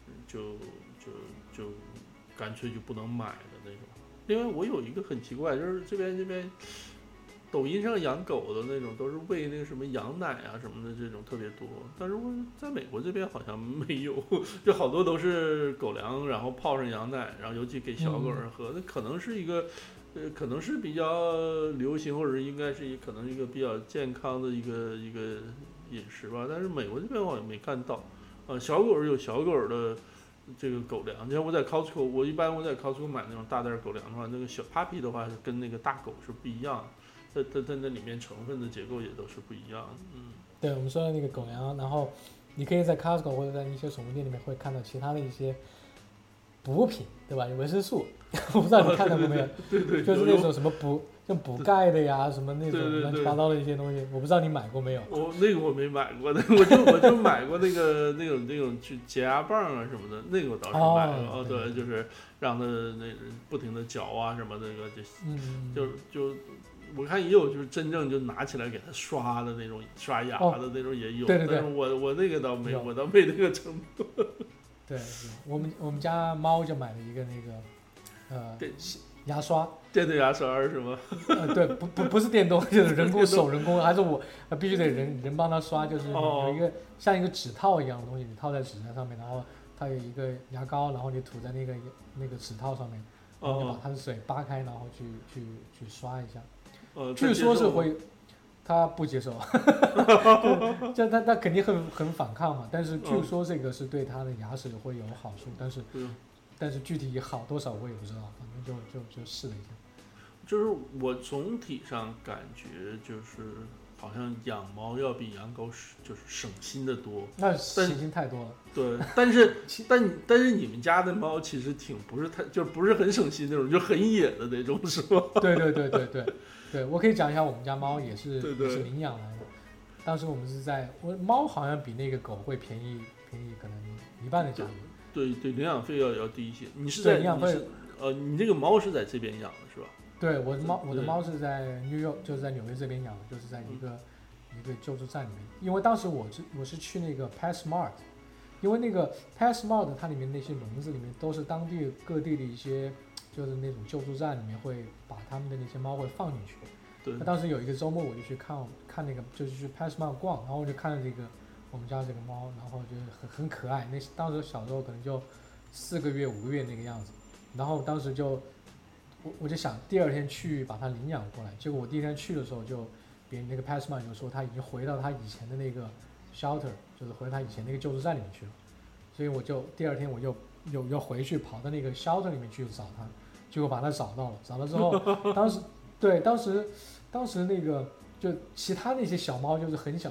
就干脆就不能买的那种。因为我有一个很奇怪，就是这边抖音上养狗的那种都是喂那个什么羊奶啊什么的，这种特别多。但是我在美国这边好像没有，就好多都是狗粮，然后泡上羊奶，然后尤其给小狗儿喝，那可能是一个。可能是比较流行，或者应该是可能一个比较健康的一个饮食吧。但是美国这边我也没看到，小狗有小狗的这个狗粮。像我在 Costco， 我在 Costco 买那种大袋狗粮的话，那个小 puppy 的话是跟那个大狗是不一样的，它那里面成分的结构也都是不一样的。 对，我们说的那个狗粮，然后你可以在 Costco 或者在一些宠物店里面会看到其他的一些补品，对吧？有维生素。我不知道你看到过没有？ 对， 就是那种什么补钙的呀，什么那种乱七八糟的一些东西，我不知道你买过没有？ 那个我没买过，我就买过那种去解压棒啊什么的，那个我倒是买过。对，就是让它那不停的嚼啊什么的，那个就我看也有就是真正就拿起来给它刷的那种刷牙的那种也有， 对。 但是我那个倒没，我倒没那个程度。 对，我们家猫就买了一个那个牙刷， 电动牙刷是吗？ 对，不是电动，就是人工，还是我必须得人帮它刷，就是有一个像一个指套一样的东西，你套在指甲上面，然后它有一个牙膏，然后你涂在那个指套上面，然后你把它的水扒开，然后去刷一下。据说是会。他不接受，就他肯定很反抗嘛。但是据说这个是对他的牙齿会有好处，但是具体好多少我也不知道，反正就试了一下。 就是我总体上感觉就是好像养猫要比养狗就是省心的多。 那省心太多了。 对，但是你们家的猫其实不是很省心那种，就很野的那种，是吧？ 对，我可以讲一下，我们家猫也是领养来的。当时我们是猫好像比那个狗会便宜可能一半的价格。对， 领养费要低一些。你是在领养费？你这个猫是在这边养的是吧？ 对，我的猫是在就是在纽约这边养的，就是在一个救助站里面。因为当时我是去那个 PetSmart， 因为那个 PetSmart 它里面那些笼子里面都是当地各地的一些。就是那种救助站里面会把他们的那些猫会放进去。 对。 那当时有一个周末我就去看那个，就是去 PetSmart 逛，然后我就看了我们家这个猫，然后就很可爱。当时小时候可能就4个月5个月那个样子，然后当时我就想第二天去把它领养过来。结果我第一天去的时候别人那个 PetSmart 就说他已经回到他以前的那个 shelter， 就是回他以前那个救助站里面去了。所以第二天我就又回去跑到那个 shelter 里面去找他。结果把它找到了，找了之后，当时那个就其他那些小猫就是很小，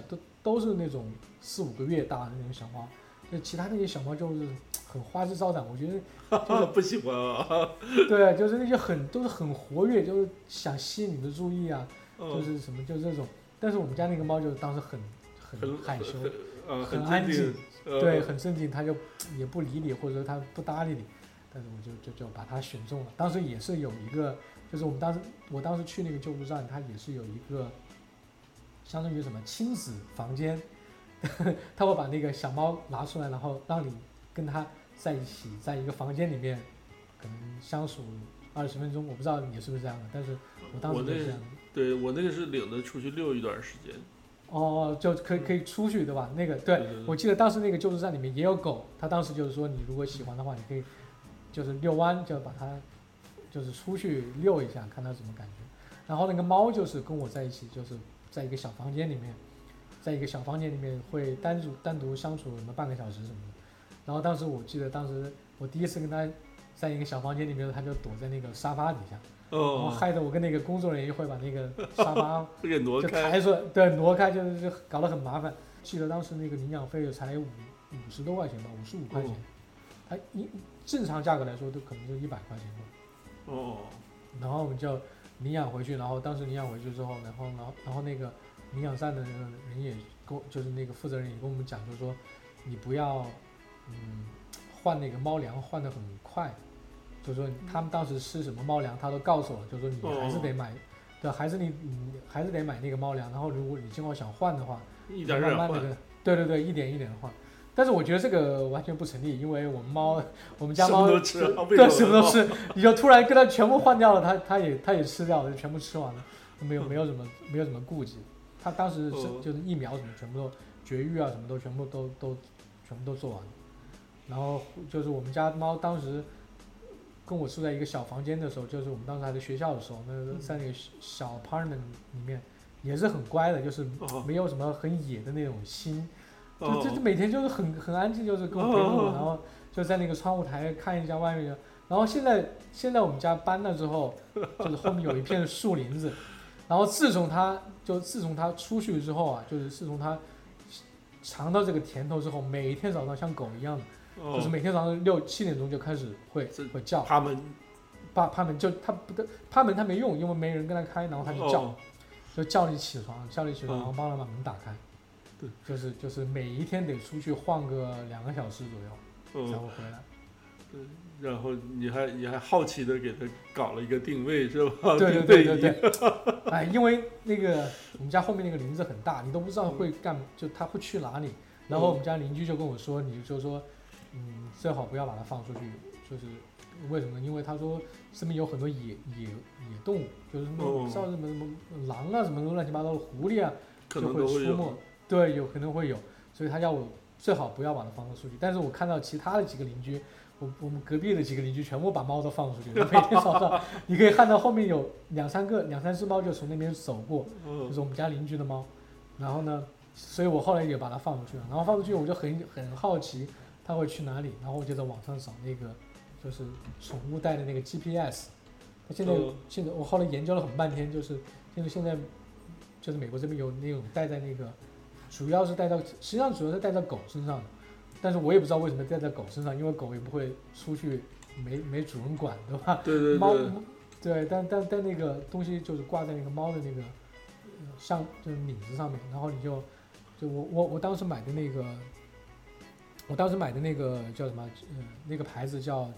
都是那种4-5个月大的那种小猫，就其他那些小猫就是很花枝招展，我觉得就是不喜欢啊。 对，就是那些都是很活跃，就是想吸引你的注意啊， 嗯就是什么就这种。但是我们家那个猫就当时很害羞，很安静，对，很镇静，它就也不理你，或者说它不搭理你。但是我就把它选中了。当时也是有一个，就是我当时去那个救助站，它也是有一个相当于什么亲子房间，他会把那个小猫拿出来，然后让你跟它在一起，在一个房间里面，可能相处20分钟。我不知道你是不是这样的，但是我当时就是这样的。 对，我那个是领着出去溜一段时间。 哦，就可以出去对吧？那个对，我记得当时那个救助站里面也有狗，他当时就是说你如果喜欢的话，你可以就是遛弯，就把它就是出去遛一下，看它什么感觉。然后那个猫就是跟我在一起，就是在一个小房间里面，会单独相处什么半个小时什么的。然后当时我记得，当时我第一次跟它在一个小房间里面，它就躲在那个沙发底下。然后害得我跟那个工作人员会把那个沙发给挪开， 就抬出来，对，挪开，就搞得很麻烦。记得当时那个领养费才50多块钱吧，55块钱，它正常价格来说都可能就100块钱吧。然后我们就领养回去，然后当时领养回去之后，然后那个领养站的那个人也就是那个负责人也跟我们讲，就是说你不要换那个猫粮换得很快。就是说他们当时吃什么猫粮，他都告诉我，就是说你还是得买，对，还是还是得买那个猫粮。然后如果你今后想换的话， 一点慢慢的，对，一点一点的换。但是我觉得这个完全不成立，因为我们家猫对什么都吃，你就突然跟它全部换掉了，它也吃掉了，就全部吃完了，没有什么顾忌。它当时就是疫苗什么全部都绝育啊，什么都全部都做完了。然后就是我们家猫当时跟我住在一个小房间的时候，就是我们当时还在学校的时候，在那个小 apartment 里面也是很乖的，就是没有什么很野的那种心，就每天就是很安静，就是跟我陪着我，然后就在那个窗户台看一下外面。然后现在我们家搬了之后，就是后面有一片树林子，然后自从他出去之后啊，就是自从他尝到这个甜头之后，每天早上像狗一样的。就是每天早上6、7点钟就开始会叫，趴门就趴门他没用，因为没人跟他开，然后他就叫，就叫你起床，然后帮他把门打开。对，就是每一天得出去晃个2个小时左右才会回来。 对，然后你还好奇的给他搞了一个定位是吧？ 对。哎，因为那个我们家后面那个林子很大，你都不知道会就他会去哪里。然后我们家邻居就跟我说，你就说。最好不要把它放出去，就是为什么？因为他说身边有很多野动物，就是什么像什么狼啊，什么乱七八糟的狐狸啊，就会出没。对，可能会有，所以他要我最好不要把它放出去。但是我看到其他的几个邻居，我们隔壁的几个邻居全部把猫都放出去，每天早上你可以看到后面有2、3只猫就从那边走过，就是我们家邻居的猫。然后呢，所以我后来也把它放出去了。然后放出去我就很好奇。他会去哪里？然后我就在网上找那个，就是宠物带的那个 GPS。他现在我后来研究了很半天，就是现在就是美国这边有那种带在那个，实际上主要是带在狗身上的，但是我也不知道为什么带在狗身上，因为狗也不会出去没主人管，对吧？ 对。 猫对，但那个东西就是挂在那个猫的那个就是领子上面，然后你就我当时买的那个。我当时买的那个叫什么？那个牌子叫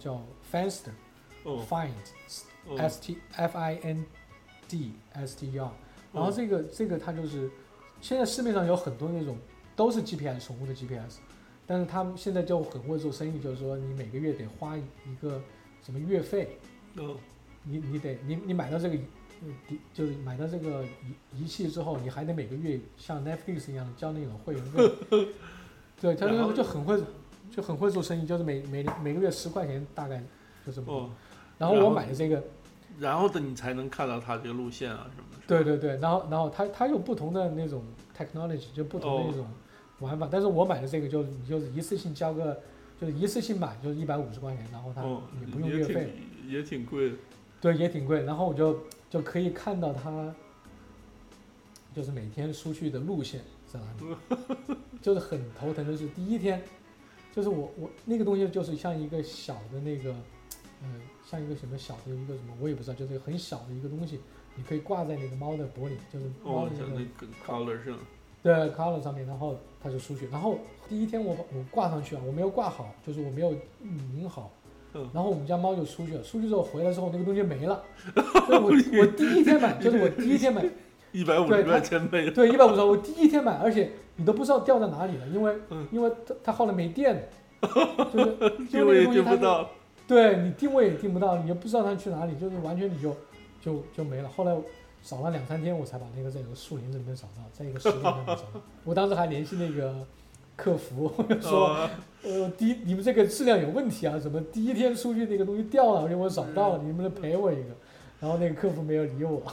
Find，Find，STFIND，STR。然后这个它就是现在市面上有很多那种都是 GPS 宠物的 GPS， 但是他们现在就很会做生意，就是说你每个月得花一个什么月费。你买到这个就是买到这个仪器之后，你还得每个月像 Netflix 一样交那种会员费。对，他就很会做生意，就是每个月10块钱大概就这么。然后我买的这个， 然后你才能看到它这个路线啊什么的。对，然后它有不同的那种 technology， 就不同的那种玩法。但是我买的这个你就是一次性交个，就是一次性买就是150块钱，然后它也不用月费， 也挺贵的。 对，也挺贵。然后我就可以看到它，就是每天出去的路线。 在哪里，就是很头疼的是第一天，就是我那个东西就是像一个小的那个，像一个什么小的一个什么我也不知道，就是很小的一个东西，你可以挂在那个猫的脖领，就是猫的像那个 collar 上。 对 collar 上面，然后它就出去。然后第一天我挂上去啊，我没有挂好，就是我没有拧好。然后我们家猫就出去了，出去之后回来之后那个东西没了。我第一天买，就是我第一天买 150块钱没了。 对，150，我第一天买，而且你都不知道掉在哪里了，因为它后来没电了，就是定位也定不到。 对你定位也定不到，你也不知道它去哪里，就是完全你就没了。后来找了2-3天，我才把那个在一个树林子里面找到，在一个石头上面找到。我当时还联系那个客服，说，你们这个质量有问题啊，怎么第一天出去那个东西掉了，而且我找不到了，你能不能赔我一个？然后那个客服没有理我。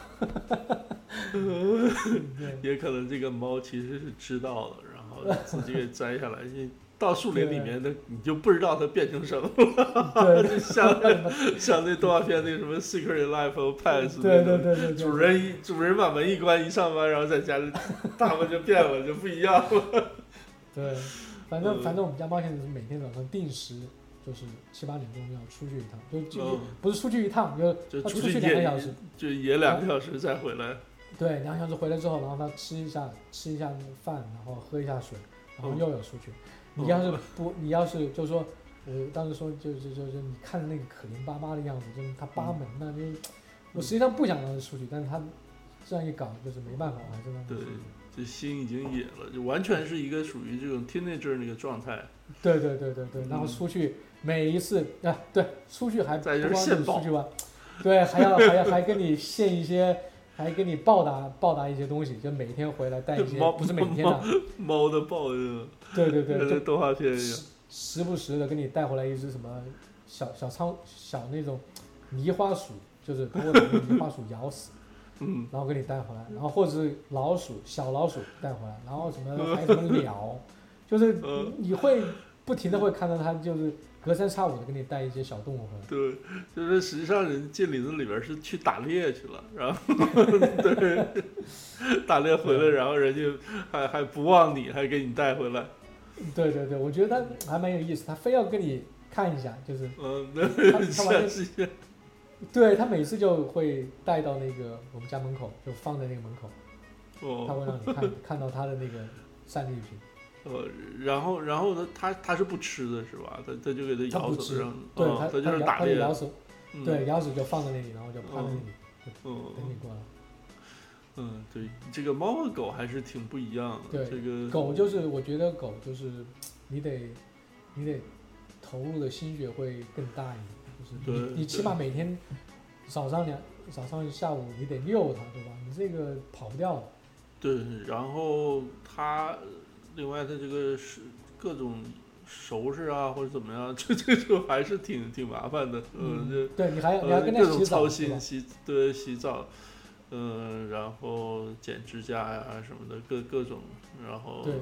也可能这个猫其实是知道了，然后自己给摘下来。到树林里面的你就不知道它变成什么了。对，就像那动画片那个什么《Secret Life of Pets》。 对， 主人把门一关一上班，然后在家里大门就变了，就不一样了。 对，反正我们家猫现在是每天早上定时就是7-8点钟要出去一趟，就不是出去一趟，就出去2个小时， 就也2个小时再回来。 对，2个小时回来之后，然后它吃一下饭，然后喝一下水，然后又要出去。你要是就是说，我当时说就是你看那个可怜巴巴的样子，就是它扒门呢，我实际上不想让它出去，但是它这样一搞就是没办法，我还是让它出去。 对，这心已经野了，就完全是一个属于这种 teenager 那个状态。 对，然后出去每一次对，出去还不光是出去玩，对，还跟你献一些。还给你报答一些东西，就每天回来带一些，不是每天的猫的报应。 对， 跟动画片一样， 时不时的给你带回来一只什么小那种泥花鼠，就是把我的泥花鼠咬死，然后给你带回来，然后或者是小老鼠带回来，然后还有什么鸟，就是你会不停的会看到它就是隔三差五的给你带一些小动物回来。 对，就是实际上人进林子里边是去打猎去了，然后对，打猎回来，然后人家还不忘你，还给你带回来。 对，我觉得他还蛮有意思，他非要跟你看一下，就是他对他每次就会带到那个我们家门口，就放在那个门口，他会让你看到他的那个战利品。 然后呢，他是不吃的是吧？他就给他咬死， 对， 他就是打猎， 咬死，对，咬死就放在那里，然后就趴在那里，等你过来。 对，这个猫和狗还是挺不一样的。 对， 这个狗就是我觉得狗就是你得投入的心血会更大一点，就是你起码每天早上下午你得遛它，对吧？你这个跑不掉的。 对，然后另外它这个是各种收拾啊或者怎么样，这就还是挺麻烦的。 对，你还跟它各种洗澡， 操心洗澡，然后剪指甲呀什么的各种，然后对，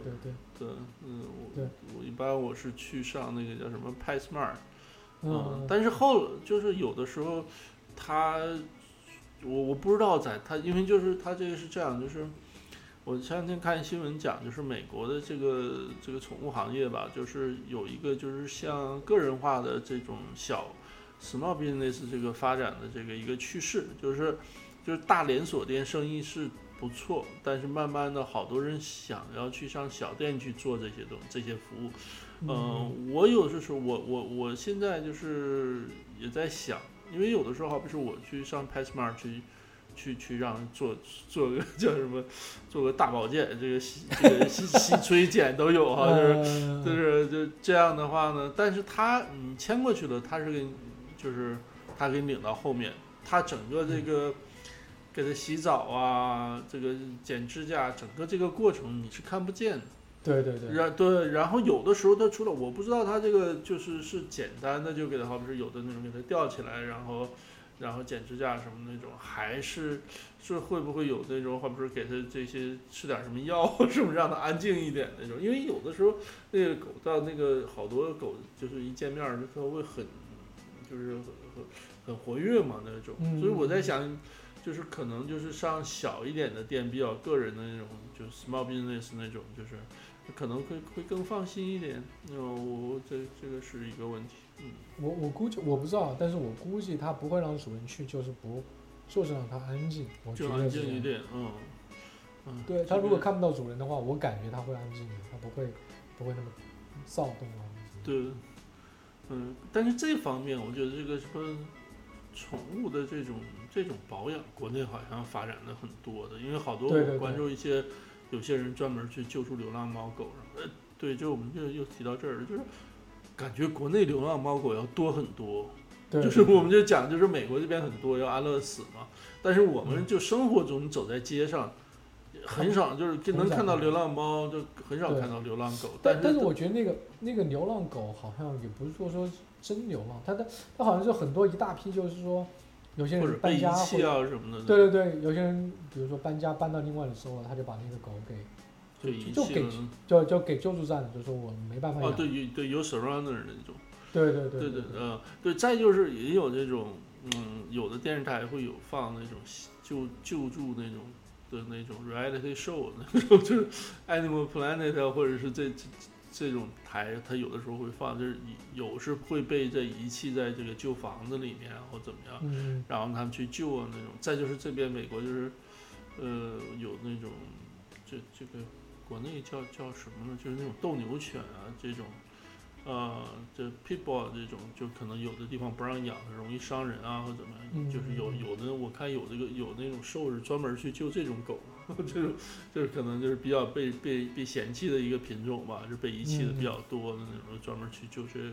我一般我是去上那个叫什么 PetSmart，但是就是有的时候我不知道因为就是它这个是这样，就是我前两天看新闻讲，就是美国的这个宠物行业吧，就是有一个就是像个人化的这种小 small business 这个发展的这个一个趋势，就是大连锁店生意是不错，但是慢慢的好多人想要去上小店去做这些服务。我有的时候我现在就是也在想，因为有的时候好比是我去上 PetSmart 去让做个叫什么，做个大保健，这个洗吹剪都有哈，就这样的话呢，但是你签过去了，他给你领到后面，他整个这个给他洗澡啊，这个剪指甲，整个这个过程你是看不见的。 对， 然后有的时候他除了我不知道他这个是简单的就给他，好比是有的那种给他吊起来，然后剪指甲什么那种，还是会不会有那种，或者是给他这些吃点什么药，是不是让他安静一点那种？因为有的时候那个狗到那个好多狗就是一见面它会很活跃嘛那种，所以我在想， 就是可能就是上小一点的店，比较个人的那种，就 small business 那种，就是可能会更放心一点。这个是一个问题。 我估计我不知道，但是我估计他不会让主人去，就是让他安静。我觉得就安静一点， 对，他如果看不到主人的话，我感觉他会安静的，他不会那么躁动啊。 对，但是这方面我觉得这个什么宠物的这种保养，国内好像发展的很多的，因为好多我关注一些有些人专门去救助流浪猫狗什么的。对，就我们又提到这儿了，就是感觉国内流浪猫狗要多很多。就是我们就讲，就是美国这边很多要安乐死嘛，但是我们就生活中你走在街上，很少就是能看到流浪猫，就很少看到流浪狗。 但是我觉得那个流浪狗好像也不是说真流浪，它好像是很多一大批，就是说有些人搬家或者被遗弃啊什么的。 对，有些人比如说搬家搬到另外的时候，他就把那个狗给就给救助站了，就说我没办法养。 对，有 surrender 那种。 对， 再就是也有这种，有的电视台会有放那种救助那种的那种 reality show， 那种就是 Animal Planet 或者是这种台，它有的时候会放，就是有是会被遗弃在这个旧房子里面，或怎么样，然后他们去救啊那种。再就是这边美国就是，有那种这个国内叫什么呢？就是那种斗牛犬啊这种。这 pitbull 这种就可能有的地方不让养，容易伤人啊或怎么样，就是有的我看有那种兽是专门去救这种狗，这种就是可能就是比较被嫌弃的一个品种吧，就被遗弃的比较多的那种，专门去救这个。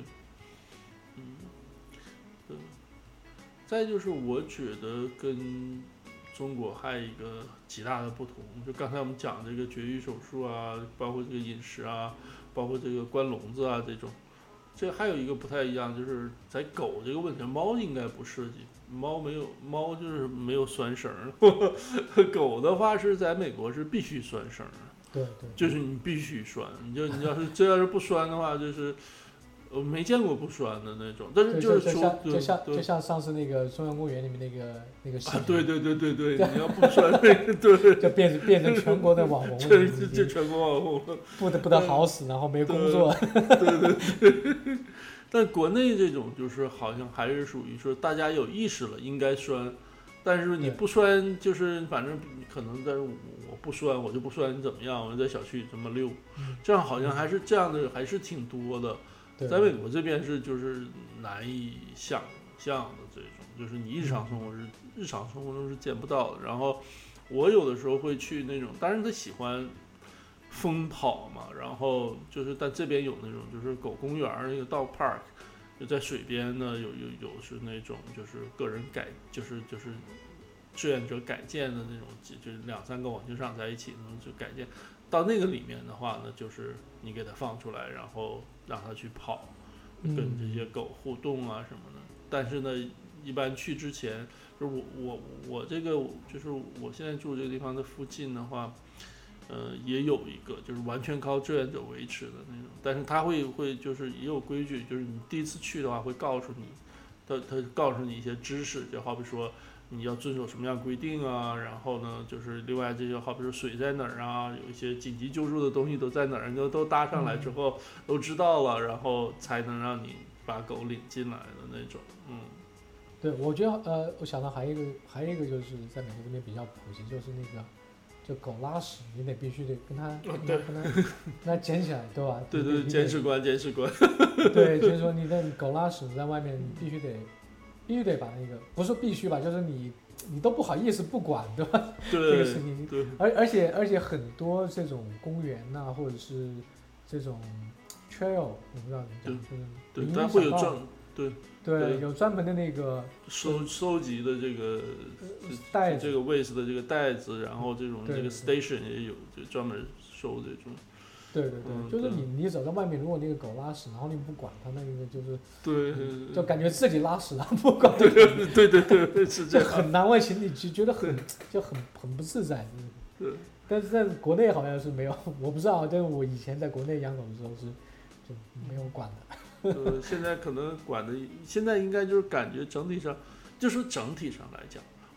对。再就是我觉得跟中国还有一个极大的不同，就刚才我们讲这个绝育手术啊，包括这个饮食啊，包括这个关笼子啊这种，这还有一个不太一样，就是在狗这个问题，猫应该不涉及，猫就是没有拴绳，狗的话是在美国是必须拴绳， 对， 就是你必须拴，你要是不拴的话，就是我没见过不拴的那种，但是就是说， 就像上次那个中央公园里面那个视频， 对，你要不拴那个，对， 就变成全国的网红， 这全国网红了， 不得好死，然后没工作， 对。但国内这种就是好像还是属于说大家有意识了应该拴，但是你不拴就是反正可能，但是我不拴我就不拴，你怎么样？我在小区里这么溜，这样好像还是这样的，还是挺多的。在美国这边就是难以想象的这种，就是你日常生活中是见不到的。然后我有的时候会去那种，当然他喜欢疯跑嘛，然后就是但这边有那种就是狗公园那个 dog park， 就在水边呢，有是那种就是个人就是志愿者改建的那种，就是2-3个网球场在一起那种就改建。到那个里面的话呢，就是你给它放出来，然后让它去跑，跟这些狗互动啊什么的。但是呢，一般去之前，就是我这个就是我现在住这个地方的附近的话，也有一个就是完全靠志愿者维持的那种，但是他会就是也有规矩，就是你第一次去的话会告诉你，他告诉你一些知识，就好比说。你要遵守什么样规定啊？然后呢，就是另外这些，好比说水在哪儿啊，有一些紧急救助的东西都在哪儿，你都搭上来之后都知道了，然后才能让你把狗领进来的那种。 对，我觉得我想到还有一个就是在美国这边比较普及，就是那个就狗拉屎，你必须得跟它捡起来，对吧？ 对，监视官。 对，就是说你的狗拉屎在外面，你必须得把那个，不是必须吧，就是你都不好意思不管，对吧？ 对， 这个事情， 对， 而且很多这种公园呐、或者是这种 trail， 我不知道怎么讲， 对，它会有对，有专门的那个收集的这个袋子， 这个 waste 的这个袋子，然后这种这个 station 也有，就专门收这种。 对，就是你走到外面，如果那个狗拉屎，然后你不管它，那个就是对， 就感觉自己拉屎了，不管。 对，是这样， 就很难为情，你觉得很不自在。 对。 但是在国内好像是没有，我不知道，但是我以前在国内养狗的时候就没有管的。 现在可能管的，现在应该就是感觉整体上，就说整体上来讲，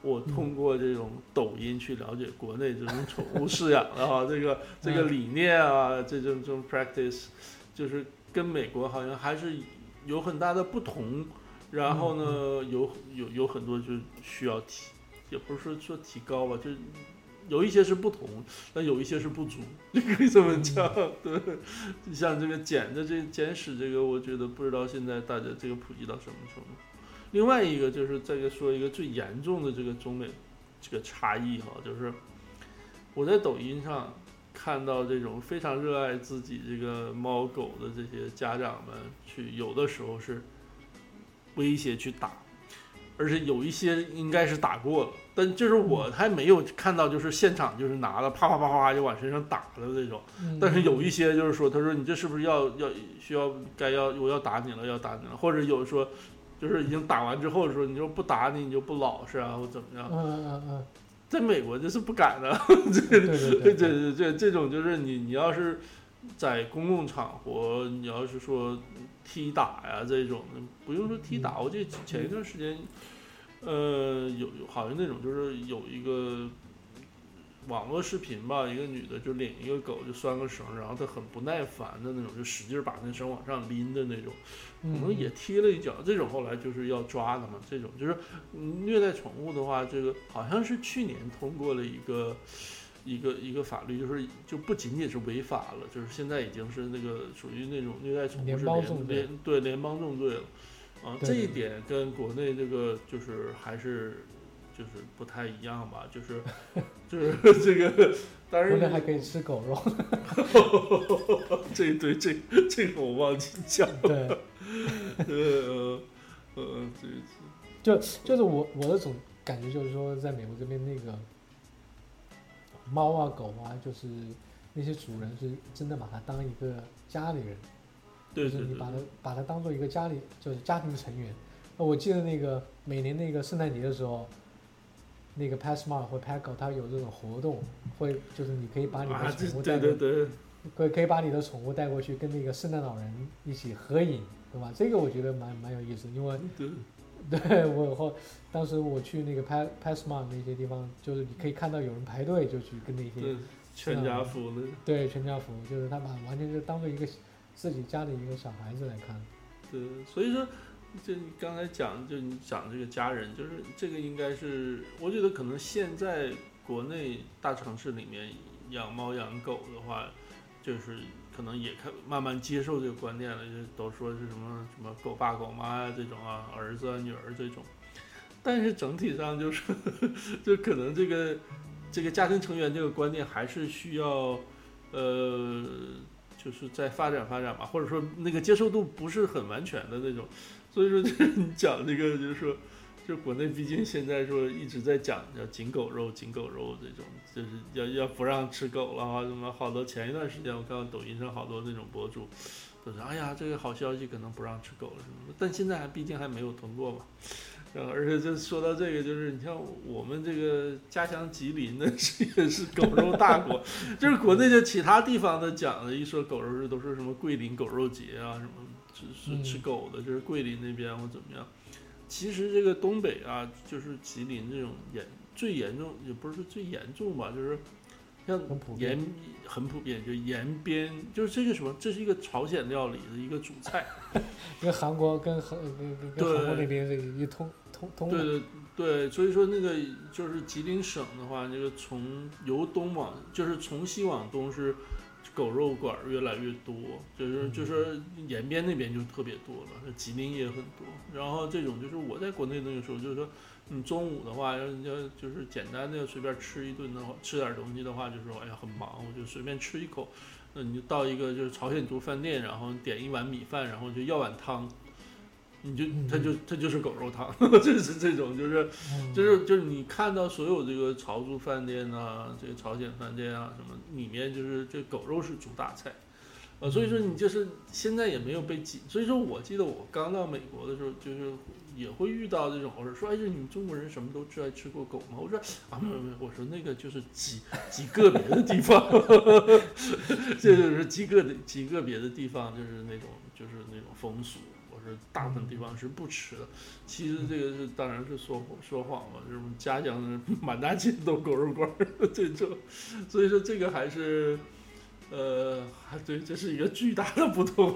我通过这种抖音去了解国内这种宠物饲养的哈，这个理念啊，这种 practice， 就是跟美国好像还是有很大的不同。然后呢，有很多就需要也不是说提高吧，就有一些是不同，但有一些是不足，就可以这么讲。对，就像这个捡屎这个，我觉得不知道现在大家这个普及到什么程度。另外一个就是再说一个最严重的这个中美这个差异哈，就是我在抖音上看到这种非常热爱自己这个猫狗的这些家长们有的时候是威胁去打，而且有一些应该是打过了，但就是我还没有看到就是现场就是拿了啪啪啪啪就往身上打的这种。但是有一些就是说，他说你这是不是需要我要打你了，或者有说就是已经打完之后说你说不打你就不老实啊或怎么样。在美国这是不敢的。这种就是你要是在公共场合，你要是说踢打呀这种，不用说踢打，我记得前一段时间，有好像那种就是有一个网络视频吧，一个女的就领一个狗就拴个绳，然后她很不耐烦的那种，就使劲把那绳往上拎的那种，可能也踢了一脚。这种后来就是要抓的嘛。这种就是虐待宠物的话，这个好像是去年通过了一个法律，就不仅仅是违法了，就是现在已经是那个属于那种虐待宠物是联邦重罪了。这一点跟国内这个就是还是就是不太一样吧，就是这个，当然国内还可以吃狗肉。 这个我忘记讲了。 对，就是我的总感觉就是说，在美国这边那个猫啊狗啊，就是那些主人是真的把它当一个家里人。就是你把它当做一个就是家庭成员。我记得那个每年那个圣诞节的时候，那个 PetSmart 或 Petco 它有这种活动，会就是你可以把你的宠物带可以把你的宠物带过去跟那个圣诞老人一起合影，对吧？这个我觉得蛮有意思，因为对我当时我去那个 PetSmart 那些地方，就是你可以看到有人排队就去跟那些全家福的。 对，全家福，就是他完全就当做一个自己家里一个小孩子来看。 对，所以说，就你刚才讲，就你讲这个家人，就是这个应该是，我觉得可能现在国内大城市里面养猫养狗的话，就是可能也慢慢接受这个观念了，就都说是什么狗爸狗妈呀这种啊，儿子啊女儿这种，但是整体上就是就可能这个家庭成员这个观念还是需要就是在发展吧，或者说那个接受度不是很完全的那种。所以说就是你讲这个就是说，就国内毕竟现在说一直在讲叫禁狗肉这种，就是要不让吃狗了啊，什么好多。前一段时间我看到抖音上好多那种博主都是哎呀这个好消息可能不让吃狗了什么的，但现在毕竟还没有通过嘛。而且就说到这个，就是你像我们这个家乡吉林的也是狗肉大国，就是国内的其他地方的讲的，一说狗肉都是什么桂林狗肉节啊，什么是吃狗的，就是桂林那边或怎么样。其实这个东北啊，就是吉林这种最严重，也不是最严重吧，就是像很普遍，就延边，就是这个什么，这是一个朝鲜料理的一个主菜， 跟韩国跟韩国那边是一通。 对，所以说那个就是吉林省的话，那个由东往就是从西往东是狗肉馆越来越多，就是延边那边就特别多了，吉林也很多。然后这种就是我在国内那个时候，就是说你中午的话，要就是简单的随便吃一顿的话，吃点东西的话，就是说哎呀很忙，我就随便吃一口。那你就到一个就是朝鲜族饭店，然后点一碗米饭，然后就要碗汤。它就是狗肉汤，就是这种，就是你看到所有这个朝族饭店啊，这个朝鲜饭店啊什么，里面就是这狗肉是主打菜，所以说你就是现在也没有被挤，所以说我记得我刚到美国的时候，就是也会遇到这种，我说哎，这你们中国人什么都爱吃过狗吗？我说啊没有，我说那个就是极个别的地方，这就是极个别的地方，就是那种风俗。 或者大部分地方是不吃的。其实这个是当然是说谎嘛，这种家乡的满大街都狗肉馆这种，所以说这个还是对，这是一个巨大的不同。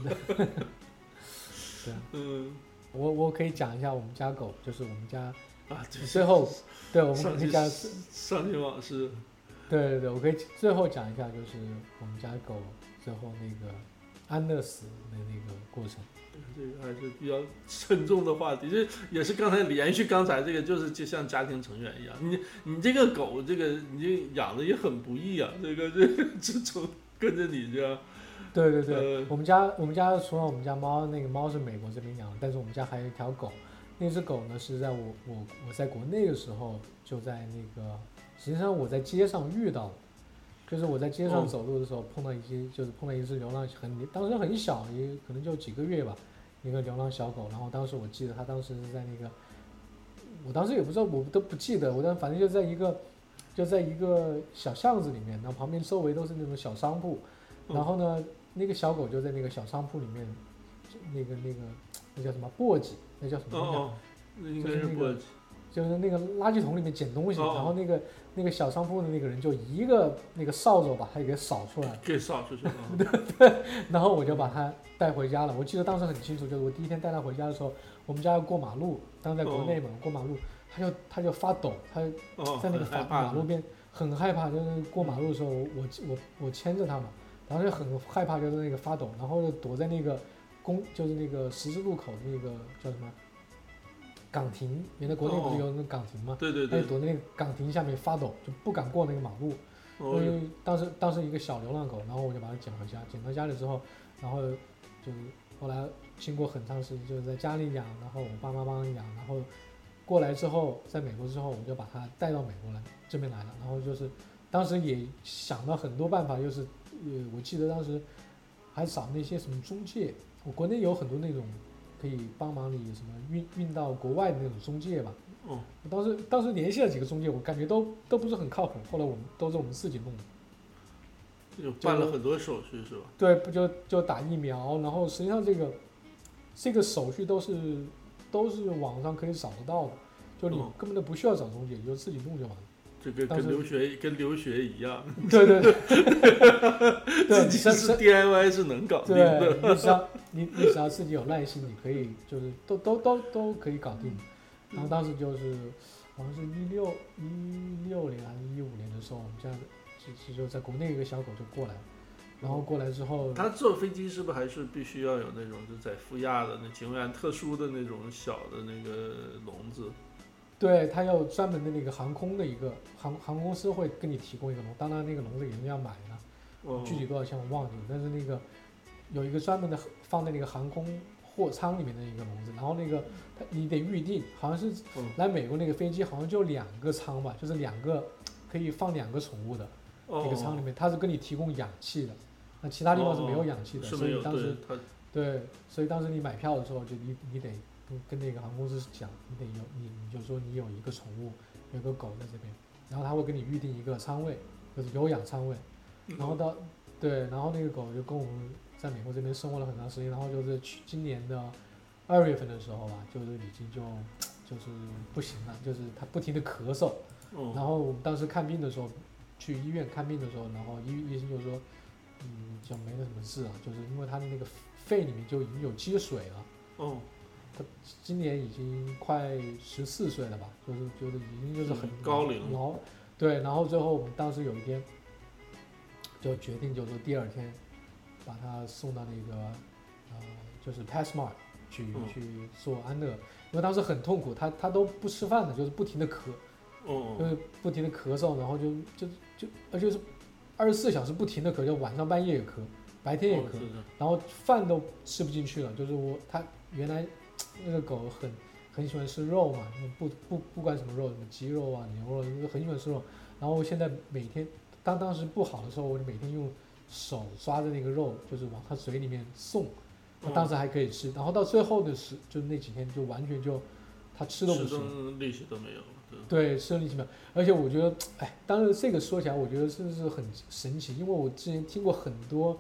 对，我可以讲一下我们家狗，就是我们家对， 最后，对，我们上可以讲上期往事。 对，我可以最后讲一下，就是我们家狗最后那个安乐死的那个过程。 这个还是比较沉重的话题，这也是刚才连续刚才这个，就像家庭成员一样，你这个狗，这个你这养的也很不易啊，这个自从跟着你这样。 对，我们家除了我们家猫，那个猫是美国这边养的，但是我们家还有一条狗，那只狗呢是在我在国内的时候就在那个，实际上我在街上遇到的，就是我在街上走路的时候碰到一只流浪，当时很小，也可能就几个月吧，一个流浪小狗，然后当时我记得它当时是在那个，我当时也不知道，我都不记得，反正就在一个小巷子里面，然后旁边周围都是那种小商铺，然后呢，那个小狗就在那个小商铺里面，那叫什么簸箕，那叫什么？ 那应该是簸箕。 就是那个垃圾桶里面捡东西，然后那个小商铺的那个人就一个那个扫帚把它给扫出来了， 给扫出去了。 对，然后我就把它带回家了。我记得当时很清楚，就是我第一天带它回家的时候，我们家要过马路，当时在国内嘛，过马路，它就发抖，它在那个马路边很害怕，就是过马路的时候，我牵着它嘛，然后就很害怕，就是那个发抖，然后就躲在那个就是那个十字路口的那个叫什么？岗亭，原来国内不是有那个岗亭吗？ 对， 他就躲在那个岗亭下面发抖，就不敢过那个马路。因为当时一个小流浪狗，然后我就把它捡回家，捡到家里之后，然后就是后来经过很长时间，就是在家里养，然后我爸妈帮养，然后过来之后，在美国之后，我就把它带到美国这边来了，然后就是当时也想了很多办法，就是我记得当时还找那些什么中介，我国内有很多那种。可以帮忙你什么运到国外的那种中介吧。我当时联系了几个中介，我感觉都不是很靠谱。后来都是我们自己弄的， 就办了很多手续是吧？ 对，不就打疫苗，然后实际上这个手续都是网上可以找得到的，就你根本都不需要找中介，你就自己弄就完了。 这个跟留学一样。 对， 自己是 DIY 是能搞定的。 对，你只要自己有耐心，你可以就是都可以搞定。然后当时就是好像是16年还是15年的时候，我们家就在国内一个小狗就过来了，然后过来之后， 他坐飞机是不是还是必须要有那种就在负压的那情况下特殊的那种小的那个笼子？ 对，它有专门的那个航空的一个航空公司会给你提供一个笼，当然那个笼子也是要买的，具体多少钱我忘记了，但是那个有一个专门的放在那个航空货舱里面的一个笼子，然后那个你得预定，好像是来美国那个飞机好像就2个舱吧，就是2个可以放2个宠物的那个舱里面，它是跟你提供氧气的，那其他地方是没有氧气的，所以当时所以当时你买票的时候就你得跟那个航空公司讲，你就说你有一个宠物，有个狗在这边，然后他会给你预定一个舱位，就是有氧舱位，然后然后那个狗就跟我们在美国这边生活了很长时间，然后就是今年的2月份的时候吧，就是已经就是不行了，就是它不停的咳嗽，然后我们当时看病的时候，去医院看病的时候，然后医生就说，就没什么治啊，就是因为它的那个肺里面就已经有积水了。他今年已经快14岁了吧，就是已经就是很高龄， 然后对，然后最后我们当时有一天就决定，就是说第2天把他送到那个就是 PetSmart 去做安乐，因为当时很痛苦，他都不吃饭的，就是不停的咳，就是不停的咳嗽，然后就而且是24小时不停的咳，就晚上半夜也咳，白天也咳，然后饭都吃不进去了，就是他原来那个狗很喜欢吃肉嘛，不管什么肉，什么鸡肉啊、牛肉，就很喜欢吃肉。然后现在每天当时不好的时候，我就每天用手抓着那个肉，就是往它嘴里面送。当时还可以吃，然后到最后的就那几天就完全就他吃都不行， 力气都没有了。 对，吃力气没有。而且我觉得，当然这个说起来，我觉得真的是很神奇，因为我之前听过很多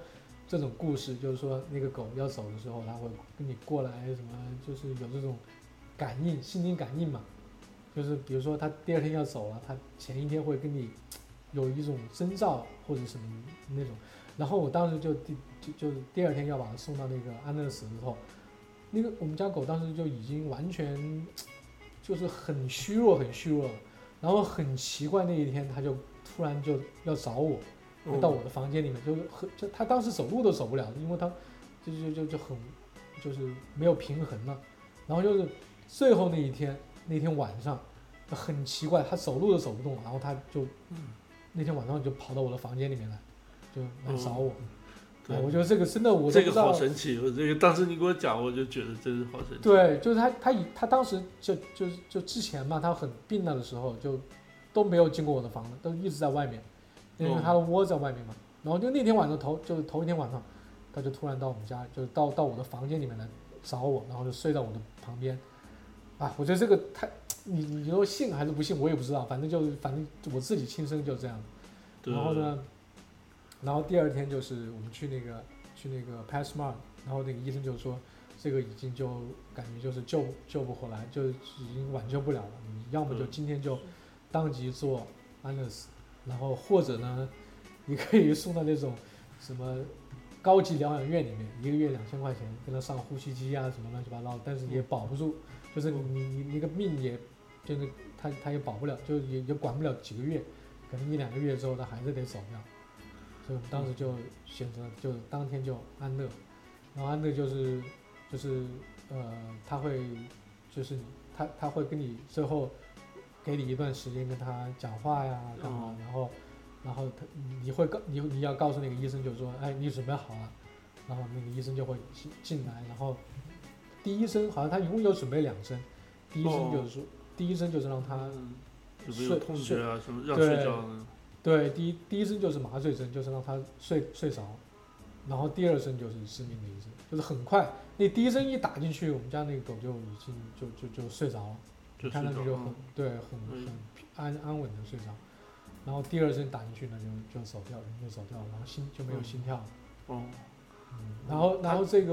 这种故事，就是说那个狗要走的时候，它会跟你过来什么，就是有这种感应，心灵感应嘛。就是比如说它第二天要走了，它前一天会跟你有一种征兆或者什么那种。然后我当时就是第二天要把它送到那个安乐死的时候，那个我们家狗当时就已经完全就是很虚弱很虚弱了，然后很奇怪那一天它就突然就要找我，到我的房间里面，就它当时走路都走不了，因为它就很就是没有平衡了，然后就是最后那天晚上很奇怪，它走路都走不动，然后它就那天晚上就跑到我的房间里面来，就来找我。 对， 我觉得这个真的我都这个不知道好神奇，我这个当时你给我讲，我就觉得真是好神奇。 对，就是他当时就之前嘛，他很病了的时候就都没有进过我的房子，都一直在外面，因为他的窝在外面嘛。然后就那天晚上头一天晚上，他就突然到我们家，就到我的房间里面来找我，然后就睡在我的旁边。啊，我觉得这个你说信还是不信我也不知道，反正我自己亲身就这样。然后呢，然后第二天就是我们去那个 PetSmart， 然后那个医生就说这个已经就感觉就是救不回来，就已经挽救不了了，你要么就今天就当即做安乐死，然后或者呢你可以送到那种什么高级疗养院里面，1个月2000块钱，跟他上呼吸机啊什么乱七八糟，但是也保不住，就是你那个命也就是他也保不了，就也管不了几个月，可能1-2个月之后他还是得走掉。所以我们当时就选择就当天就安乐，然后安乐就是他会就是他会跟你最后给你一段时间跟他讲话呀干嘛，然后你要告诉那个医生就是说，哎，你准备好了，然后那个医生就会进来，然后第一针好像他一共就准备2针，第一针就是让他有没有痛觉啊什么让睡觉呢？ 对，第一针就是麻醉针，就是让他睡着，然后第2针就是致命的一针，就是很快，那第一针一打进去，我们家那个狗就已经就睡着了，你看上去就很安稳的睡着，然后第2针打进去呢就走掉，人就走掉了，然后心就没有心跳了。然后这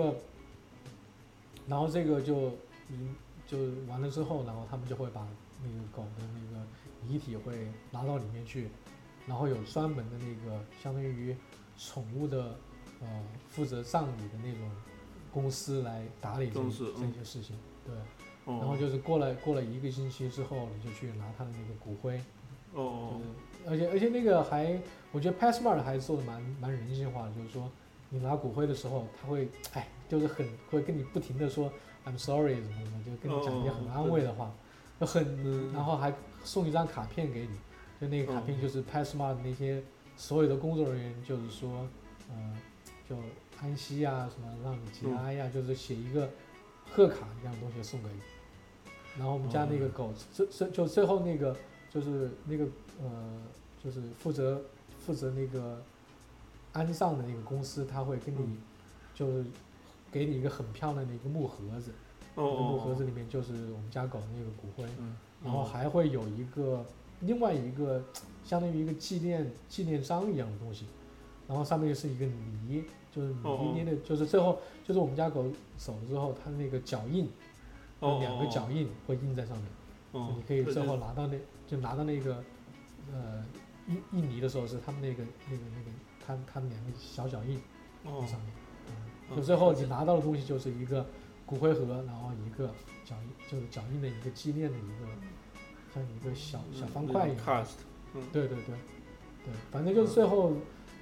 个就完了之后，然后他们就会把那个狗的那个遗体会拿到里面去，然后有专门的那个相当于宠物的负责葬礼的那种公司来打理这些事情，对。然后就是过了1个星期之后，你就去拿他的那个骨灰。而且那个我觉得 PetSmart 还做的蛮人性化的，就是说你拿骨灰的时候，他会就是会跟你不停的说 I'm sorry 什么什么，就跟你讲一些很安慰的话，然后还送一张卡片给你，就那个卡片就是 PetSmart 那些所有的工作人员就是说就安息啊什么让你节哀呀，就是写一个贺卡一样的东西送给你。然后我们家那个狗就最后那个就是那个就是负责那个安葬的那个公司，他会跟你就是给你一个很漂亮的一个木盒子，木盒子里面就是我们家狗的那个骨灰，然后还会有另外一个相当于一个纪念章一样的东西，然后上面是一个泥，就是泥捏的，就是最后就是我们家狗走了之后，它那个脚印，2个脚印会印在上面，你可以最后拿到那个印泥的时候是他们那个他们2个小脚印在上面，就最后你拿到的东西就是一个骨灰盒，然后一个脚印，就是脚印的一个纪念的一个像一个小方块一样，对，反正就是最后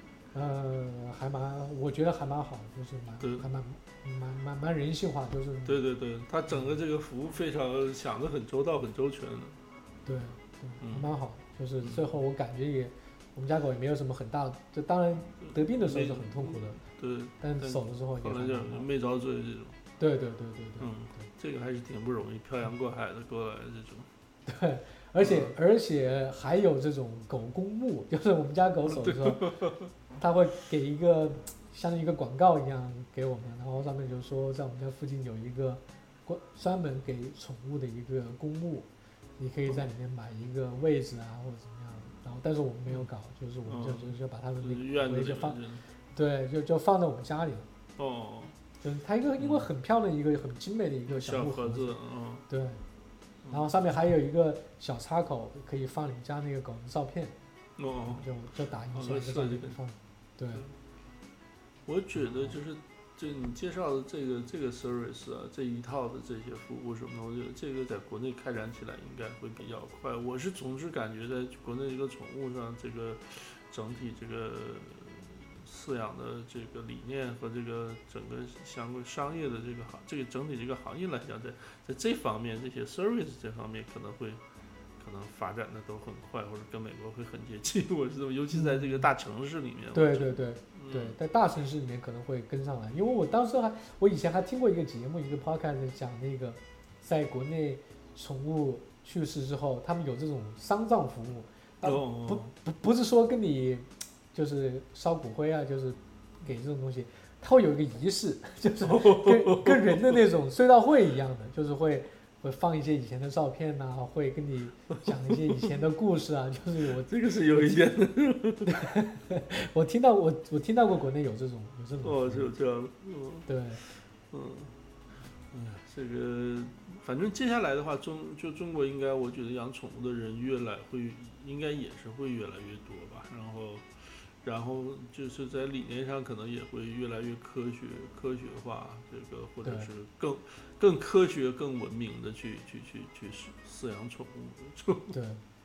我觉得还蛮好的，就是蛮人性化，就是对，他整个这个服务非常想得很周到很周全的， 对，还蛮好，就是最后我感觉我们家狗也没有什么很大的，就当然得病的时候是很痛苦的， 对， 但走了之后也后来就没遭罪这种， 对， 这个还是挺不容易，漂洋过海的过来这种， 对，而且还有这种狗公墓，就是我们家狗走的时候，他会给一个像一个广告一样给我们，然后上面就说在我们家附近有一个专门给宠物的一个公墓，你可以在里面买一个位置啊或者怎么样，然后但是我们没有搞，就是我们就把它的那个就对，就放在我们家里了。 哦， 就是它因为很漂亮一个很精美的一个小木盒子， 对，然后上面还有一个小插口，可以放你家那个狗的照片，就打印出来就可以放。对， 我觉得就是你介绍的这个 service 啊，这一套的这些服务什么的，我觉得这个在国内开展起来应该会比较快。我是总是感觉在国内这个宠物上，这个整体这个饲养的这个理念和这个整个相关商业的这个整体这个行业来讲，在这方面这些 service 这方面可能发展的都很快，或者跟美国会很接近。我是这么，尤其在这个大城市里面。 对，在大城市里面可能会跟上来，因为我以前还听过一个节目，一个 podcast 讲那个，在国内宠物去世之后，他们有这种丧葬服务，不是说跟你就是烧骨灰啊，就是给这种东西，它会有一个仪式，就是跟人的那种追悼会一样的，就是会放一些以前的照片呐、会跟你讲一些以前的故事啊，就是我这个是有一点的。 我听到过国内有这种就这样， 对， 这个反正接下来的话，中国应该我觉得养宠物的人应该也是会越来越多吧，然后就是在理念上可能也会越来越科学化，这个或者是更科学、更文明的去饲养宠物。 对，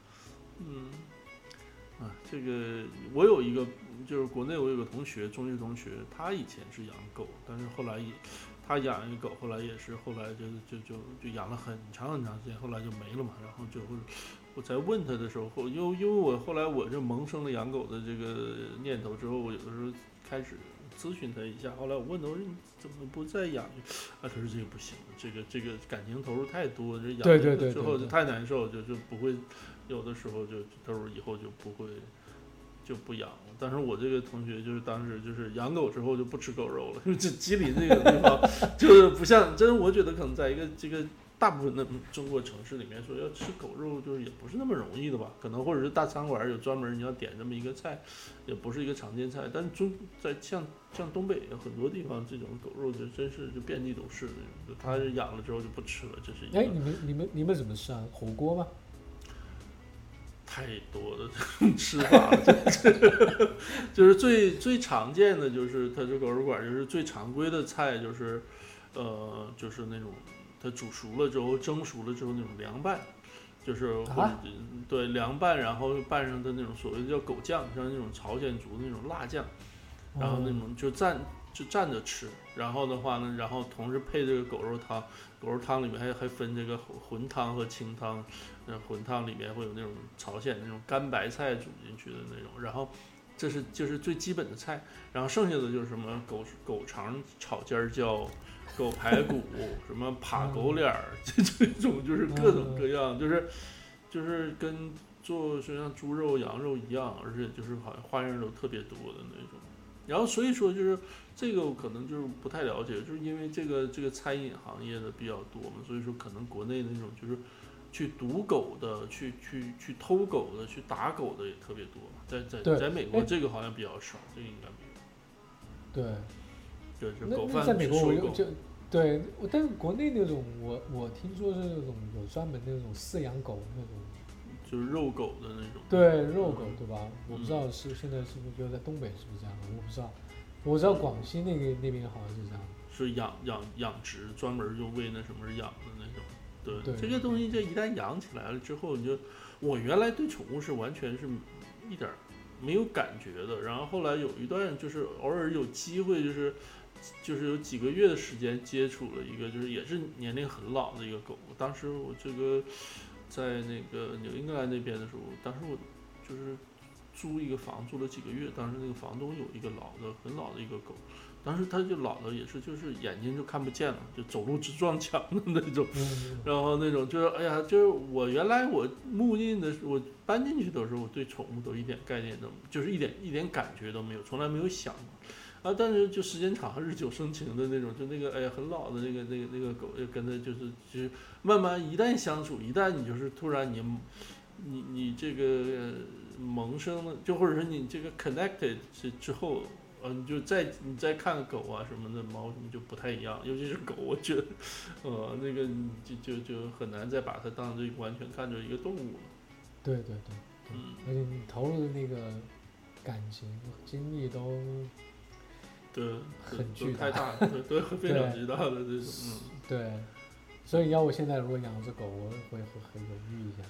这个我有一个就是国内我有个同学，中学同学，他以前是养狗，但是后来他养一个狗，后来就养了很长时间，后来就没了嘛，然后我在问他的时候，因为我后来我就萌生了养狗的这个念头之后，我有的时候开始咨询他一下。后来我问他，我说你怎么不再养？他说这个不行，这个感情投入太多，这养了之后就太难受，就不会，有的时候就他说以后就不养了。但是我这个同学就是当时就是养狗之后就不吃狗肉了，因为这吉林这个地方就是不像，我觉得可能在一个这个大部分的中国城市里面说要吃狗肉就是也不是那么容易的吧，可能或者是大餐馆有专门你要点这么一个菜，也不是一个常见菜。但在像东北很多地方这种狗肉就真是就遍地都是那种，他养了之后就不吃了，这是一个。 你们怎么吃啊？火锅吗？ 太多的这种吃法了，就是最常见的就是它这狗肉馆就是最常规的菜就是就是那种它煮熟了之后蒸熟了之后那种凉拌，就是对凉拌，然后拌上的那种所谓的叫狗酱，像那种朝鲜族那种辣酱，然后那种就蘸着吃，然后的话呢，然后同时配这个狗肉汤，狗肉汤里面还分这个浑汤和清汤，浑汤里面会有那种朝鲜那种干白菜煮进去的那种，然后这是就是最基本的菜，然后剩下的就是什么狗肠炒尖椒、狗排骨、什么扒狗脸儿，这种就是各种各样，就是跟做就像猪肉、羊肉一样，而且就是好像花样都特别多的那种。然后所以说就是这个我可能就是不太了解，就是因为这个餐饮行业的比较多嘛，所以说可能国内那种就是去毒狗的、去偷狗的、去打狗的也特别多。在美国这个好像比较少，这个应该没有。对，就是狗贩在美国收狗。 对，但是国内那种我听说是那种有专门那种饲养狗那种。 就是肉狗的那种， 对，肉狗对吧？我不知道现在是不是就在东北是不是这样的，我不知道。我知道广西那边好像是这样的， 是养殖，专门就为那什么养的那种。对，这个东西就一旦养起来了之后，我原来对宠物是完全是一点没有感觉的，然后后来有一段就是偶尔有机会就是有几个月的时间接触了一个就是也是年龄很老的一个狗，当时我这个。在那个纽英格兰那边的时候，当时我就是租一个房住了几个月，当时那个房东有一个很老的一个狗，当时他就老了也是就是眼睛就看不见了，就走路直撞墙的那种，然后那种就是哎呀，就是我原来我木印的我搬进去的时候，我对宠物都一点概念都就是一点感觉都没有，从来没有想过。但是就时间长日久生情的那种，就那个哎呀很老的那个狗，就跟它就是慢慢一旦相处，一旦你就是突然你这个萌生了，就或者是你这个 connected 之后， 你再看狗啊什么的，猫什么就不太一样，尤其是狗，我觉得，那个就很难再把它当这个完全看作一个动物了。 对，而且你投入的那个感情精力都对， 很巨大， 太大，对，非常巨大的这种， 对，所以要我现在如果养只狗，我会很犹豫一下。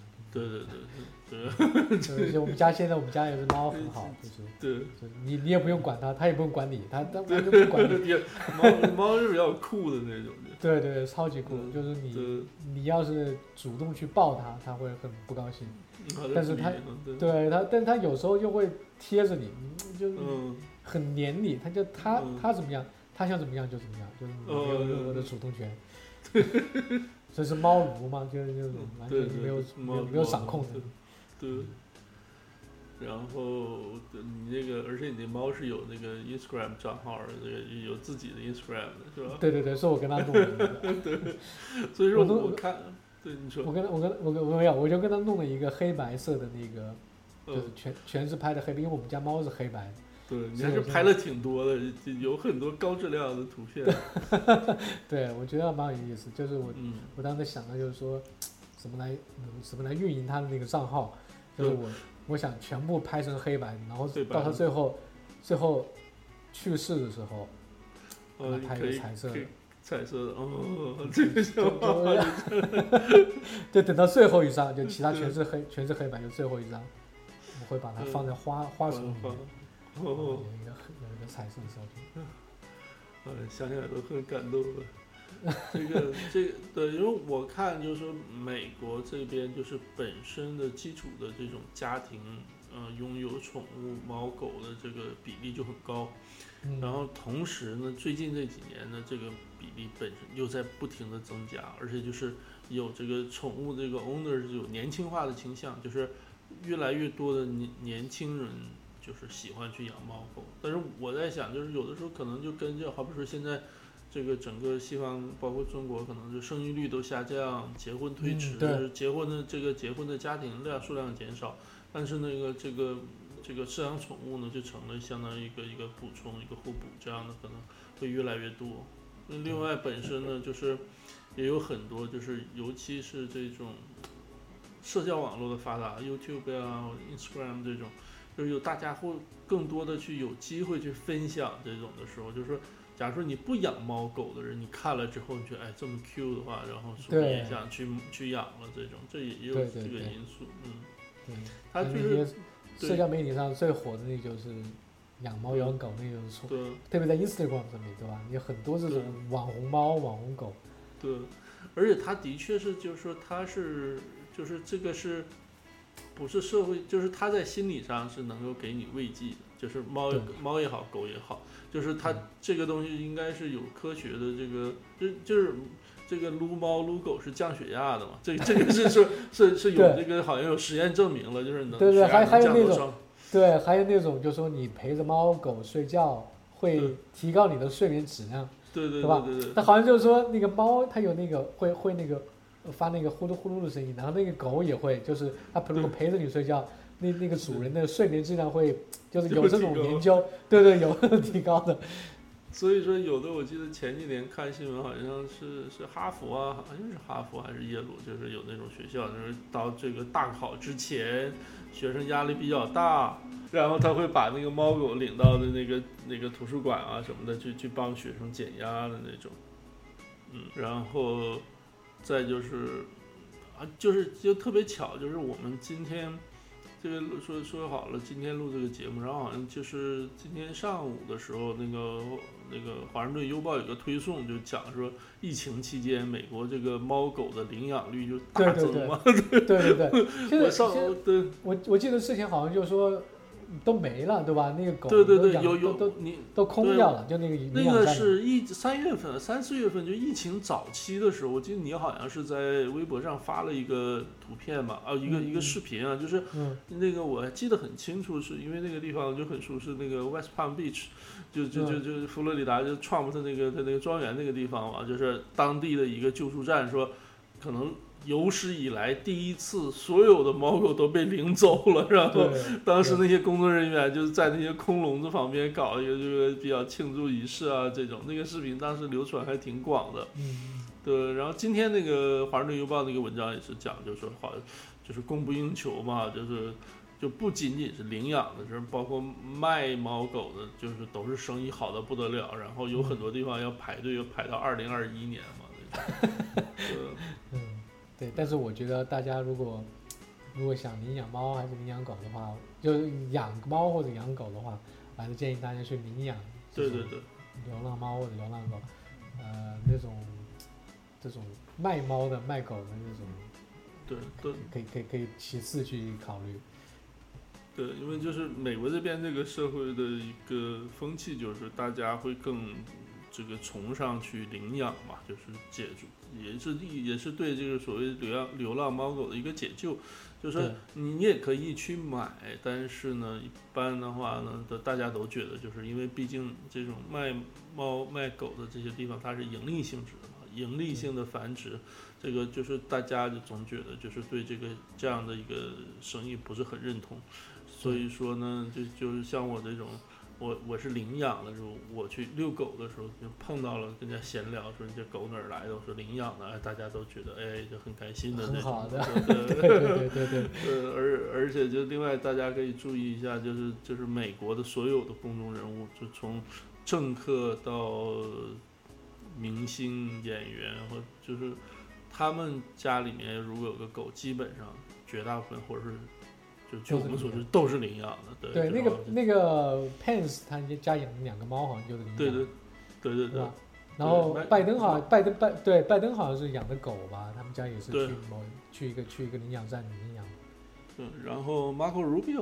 对，就我们家有只猫很好，就是你也不用管它，它也不用管你，它完全不管你。 猫是比较酷的那种。 对，超级酷，就是你要是主动去抱它，它会很不高兴。但是但它有时候又会贴着你，就是很黏你，它怎么样，它想怎么样就怎么样，就是没有任何的主动权。这是猫奴嘛，就是完全没有掌控的。 对。然后你那个，而且你那猫是有那个 Instagram 账号的，有自己的 Instagram 的是吧？ 对，是我跟他弄的。 对，所以说我看，对你说。 我就跟他弄了一个黑白色的那个，就是全是拍的黑白，因为我们家猫是黑白的。 对，你还是拍了挺多的，有很多高质量的图片。 对，我觉得蛮有意思。就是我当时想的就是说，怎么来运营他的那个账号，就是我想全部拍成黑白，然后到他最后去世的时候，拍一个彩色的。 彩色的这个对，等到最后一张，就其他全是黑白，就最后一张，我会把它放在花丛里面。有一个彩色的照片， 想起来都很感动了。这个对，因为我看就是说美国这边就是本身的基础的这种家庭，拥有宠物猫狗的这个比例就很高，然后同时呢，最近这几年呢，这个比例本身又在不停的增加，而且就是有这个宠物这个 owner 是有年轻化的倾向，就是越来越多的年轻人。就是喜欢去养猫狗，但是我在想，就是有的时候可能就跟好比说现在这个整个西方，包括中国，可能就生育率都下降，结婚推迟，结婚的家庭数量减少，但是那个这个饲养宠物呢，就成了相当于一个补充，一个互补，这样的可能会越来越多。那另外本身呢，就是也有很多，就是尤其是这种社交网络的发达 ，YouTube 啊、Instagram 这种。就是有大家会更多的有机会去分享这种的时候，就是说，假如说你不养猫狗的人，你看了之后，你觉得这么 Q 的话，然后是不是也想去养了这种，这也有这个因素。它就是社交媒体上最火的那就是养猫养狗那种，特别在 Instagram 上面，对吧？有很多这种网红猫、网红狗。 对，而且它的确是，就是说它是，就是这个是。不是社会，就是它在心理上是能够给你慰藉的，就是猫也好，狗也好，就是它这个东西应该是有科学的这个，就是这个撸猫撸狗是降血压的嘛，这个是说是有这个好像有实验证明了，就是能对，还有那种还有那种就是说你陪着猫狗睡觉会提高你的睡眠质量， 对吧？它好像就是说那个猫它有那个会那个。发那个呼噜呼噜的声音，然后那个狗也会，就是它如果陪着你睡觉，那个主人的睡眠质量会，就是有这种研究，对，有提高的。 所以说有的我记得前几年看新闻，好像是哈佛啊，好像是哈佛还是耶鲁，就是有那种学校，就是到这个大考之前，学生压力比较大，然后他会把那个猫狗领到的那个图书馆啊什么的，去帮学生减压的那种，然后。再就是就特别巧，就是我们今天这个说好了今天录这个节目，然后好像就是今天上午的时候，那个华盛顿邮报有个推送，就讲说疫情期间美国这个猫狗的领养率就大增嘛。 对。我记得之前好像就是说。都没了，对吧？那个狗都空掉了，就那个那个是3月份、3、4月份就疫情早期的时候，我记得你好像是在微博上发了一个图片嘛，一个视频啊，就是那个我还记得很清楚，是因为那个地方就很熟，是那个 West Palm Beach， 就佛罗里达就 Trump 的那个庄园那个地方嘛，就是当地的一个救助站，说可能有史以来第一次所有的猫狗都被领走了，然后当时那些工作人员就是在那些空笼子旁边搞一个这个比较庆祝仪式啊，这种那个视频当时流传还挺广的。对，然后今天那个《华盛顿邮报》那个文章也是讲，就是说好，就是供不应求嘛，就不仅仅是领养的，就是包括卖猫狗的，就是都是生意好的不得了，然后有很多地方要排队，要排到2021年嘛。 对，但是我觉得大家如果想领养猫还是领养狗的话，就是养猫或者养狗的话，我还是建议大家去领养。 对， 流浪猫或者流浪狗，那种这种卖猫的卖狗的那种，对，可以其次去考虑。 对，因为就是美国这边这个社会的一个风气，就是大家会更这个崇尚去领养嘛，就是解决，也是对这个所谓流浪猫狗的一个解救，就是说你也可以去买，但是呢，一般的话呢，大家都觉得就是因为毕竟这种卖猫卖狗的这些地方，它是盈利性质的嘛，盈利性的繁殖，这个就是大家就总觉得就是对这样的一个生意不是很认同。所以说呢，就是像我这种，我是领养的时候，我去遛狗的时候就碰到了，跟人家闲聊说你这狗哪儿来的，我说领养的，大家都觉得就很开心的那种。 很好的， 对。而且就另外大家可以注意一下，就是美国的所有的公众人物，就从政客到明星演员，或就是他们家里面如果有个狗，基本上绝大部分或者是。就我们所知都是领养的， 对，那个 Pence 他家养的2个猫好像就是领养的， 对， 然后拜登好像是养的狗吧，他们家也是去一个领养站领养。 对，然后 Marco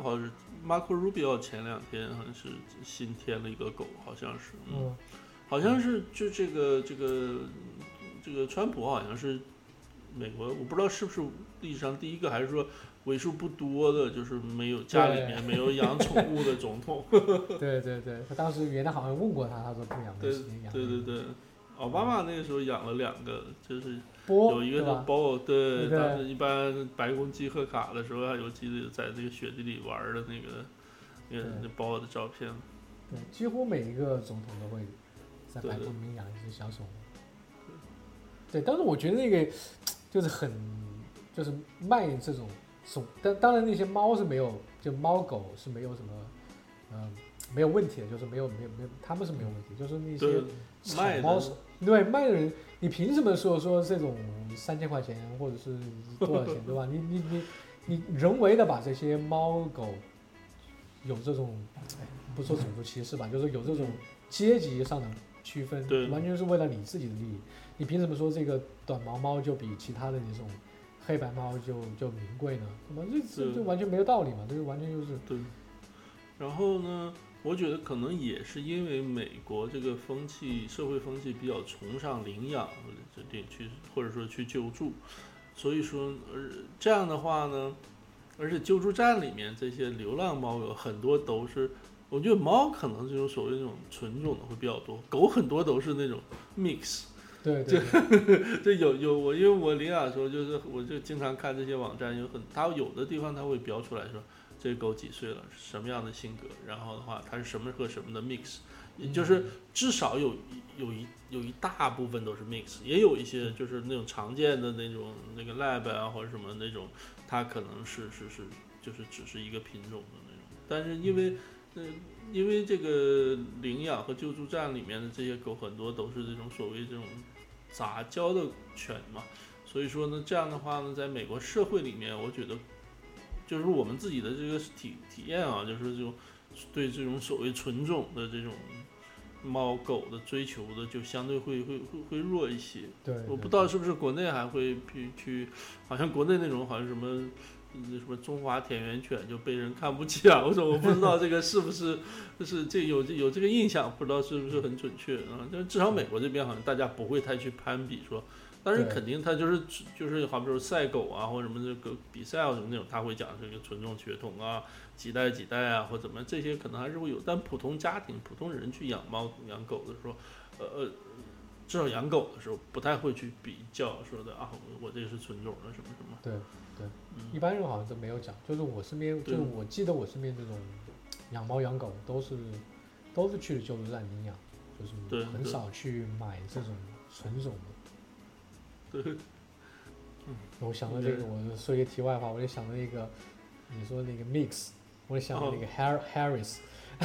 Rubio 前2天好像是新添了一个狗，好像是，好像是就这个川普好像是美国，我不知道是不是历史上第一个，还是说。为数不多的，就是家里面没有养宠物的总统。 对，他当时原来好像问过他说不养， 对，奥巴马那个时候养了2个，就是波有一个叫波，对，当时一般白宫寄贺卡的时候，还有记得在这个雪地里玩的那波的照片。 对，几乎每一个总统都会在白宫里面养一只小宠物。对，但是我觉得那个就是卖这种。当然那些猫是没有，就猫狗是没有什么，没有问题的，就是没有，他们是没有问题，就是那些草猫是，对卖的人，你凭什么说这种3000块钱或者是多少钱，对吧？你人为的把这些猫狗有这种，不说种族歧视吧，就是有这种阶级上的区分，完全是为了你自己的利益。你凭什么说这个短毛猫就比其他的那种？黑白猫就名贵呢？怎么这完全没有道理嘛？这就完全就是对。然后呢，我觉得可能也是因为美国这个社会风气比较崇尚领养去或者说去救助，所以说这样的话呢，而且救助站里面这些流浪猫有很多都是，我觉得猫可能这种所谓那种纯种的会比较多，狗很多都是那种 mix。 对， 这有我，因为我领养的时候我就经常看这些网站，它有的地方它会标出来说这狗几岁了，什么样的性格，然后的话它是什么和什么的 mix， 也就是至少有一大部分都是 mix， 也有一些就是那种常见的那个 lab 啊或者什么那种，它可能是就是只是一个品种的那种，但是因为这个领养和救助站里面的这些狗很多都是这种所谓这种杂交的犬嘛，所以说呢，这样的话呢，在美国社会里面，我觉得就是我们自己的这个体验啊，就是这种对这种所谓纯种的这种猫狗的追求的，就相对会弱一些。 对， 我不知道是不是国内还会去，好像国内那种好像什么中华田园犬就被人看不起啊，我不知道这个是不是就是有这个印象，不知道是不是很准确啊？但至少美国这边好像大家不会太去攀比说，但是肯定他就是好比说赛狗啊或者什么这个比赛啊什么那种，他会讲这个纯种血统啊，几代啊或怎么这些可能还是会有，但普通家庭普通人去养猫养狗的时候， 至少养狗的时候不太会去比较说的啊，我这是纯种的什么什么。 对，一般人好像都没有讲，就是我身边，就是我记得我身边这种养猫养狗都是去救助站领养，就是很少去买这种纯种的。 对。 我想到这个，我说一个题外话，我就想到那个你说那个 mix， 我就想到那个 Harris。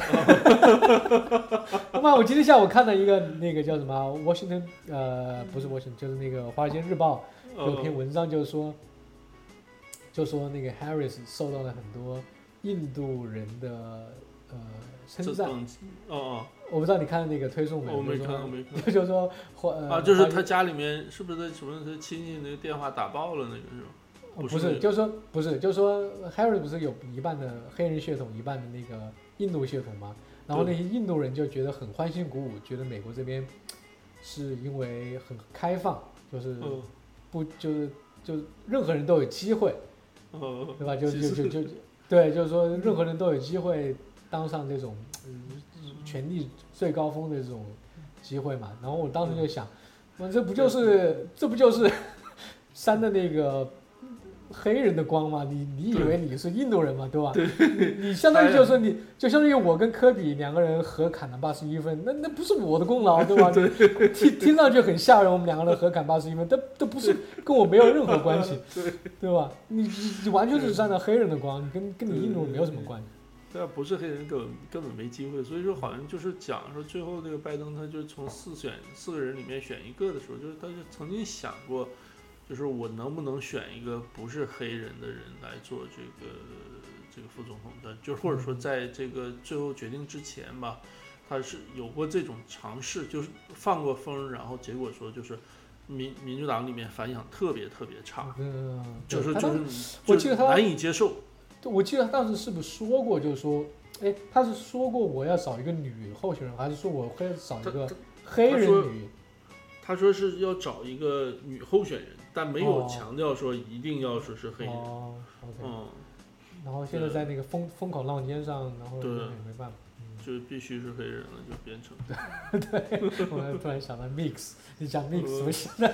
他妈！我今天下午看到一个那个叫什么 Washington， 不是 Washington， 就是那个《华尔街日报》有篇文章，就说那个 Harris 受到了很多印度人的称赞。我不知道你看那个推送没有？ 我没看。 就是说就是他家里面是不是什么他亲戚那个电话打爆了那个是吧？ 不是，就是说 Harris 不是有一半的黑人血统，一半的那个印度血统吗？然后那些印度人就觉得很欢欣鼓舞，觉得美国这边是因为很开放，就是不就是任何人都有机会，对吧？对，就是说任何人都有机会当上这种权力最高峰的这种机会嘛。然后我当时就想，这不就是扇的那个黑人的光嘛，你以为你是印度人嘛，对吧？ 对， 你相当于就是说就相当于我跟科比两个人合砍了81分，那不是我的功劳，对吧？对，听上去很吓人，我们两个人合砍81分，都不是跟我没有任何关系，对吧？你完全是沾到黑人的光，你跟你印度人没有什么关系。 对啊，不是黑人根本没机会，所以说好像就是讲说最后这个拜登他就从4个人里面选一个的时候，就是他就曾经想过。就是我能不能选一个不是黑人的人来做这个副总统的，就是或者说在这个最后决定之前吧，他是有过这种尝试，就是放过风，然后结果说就是民主党里面反响特别特别差，就是我记得他难以接受。 我记得他当时是不是说过，就是说，他是说过我要找一个女候选人，还是说我会找一个黑人女？ 他说是要找一个女候选人。但没有强调说一定要说是黑人。 然后现在在那个风口浪尖上，然后也没办法， 就必须是黑人了，就变成。 对，我突然想到 mix， 你讲 mix， 我想到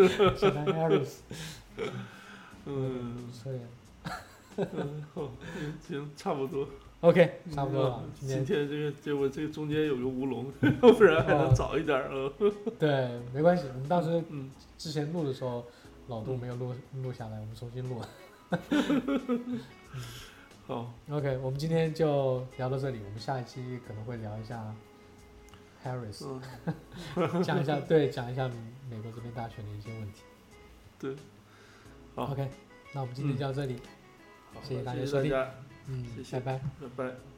Harris。 好，行，差不多。 OK， 差不多了。 今天我这个中间有个乌龙，要不然还能早一点啊。 对，没关系，我们当时之前录的时候。老杜没有录下来，我们重新录。 好 ，OK， 我们今天就聊到这里，我们下一期可能会聊一下 Harris，讲一下美国这边大选的一些问题。 对，好 ，OK， 那我们今天就到这里，谢谢大家收听， 谢谢， 拜拜， 拜拜。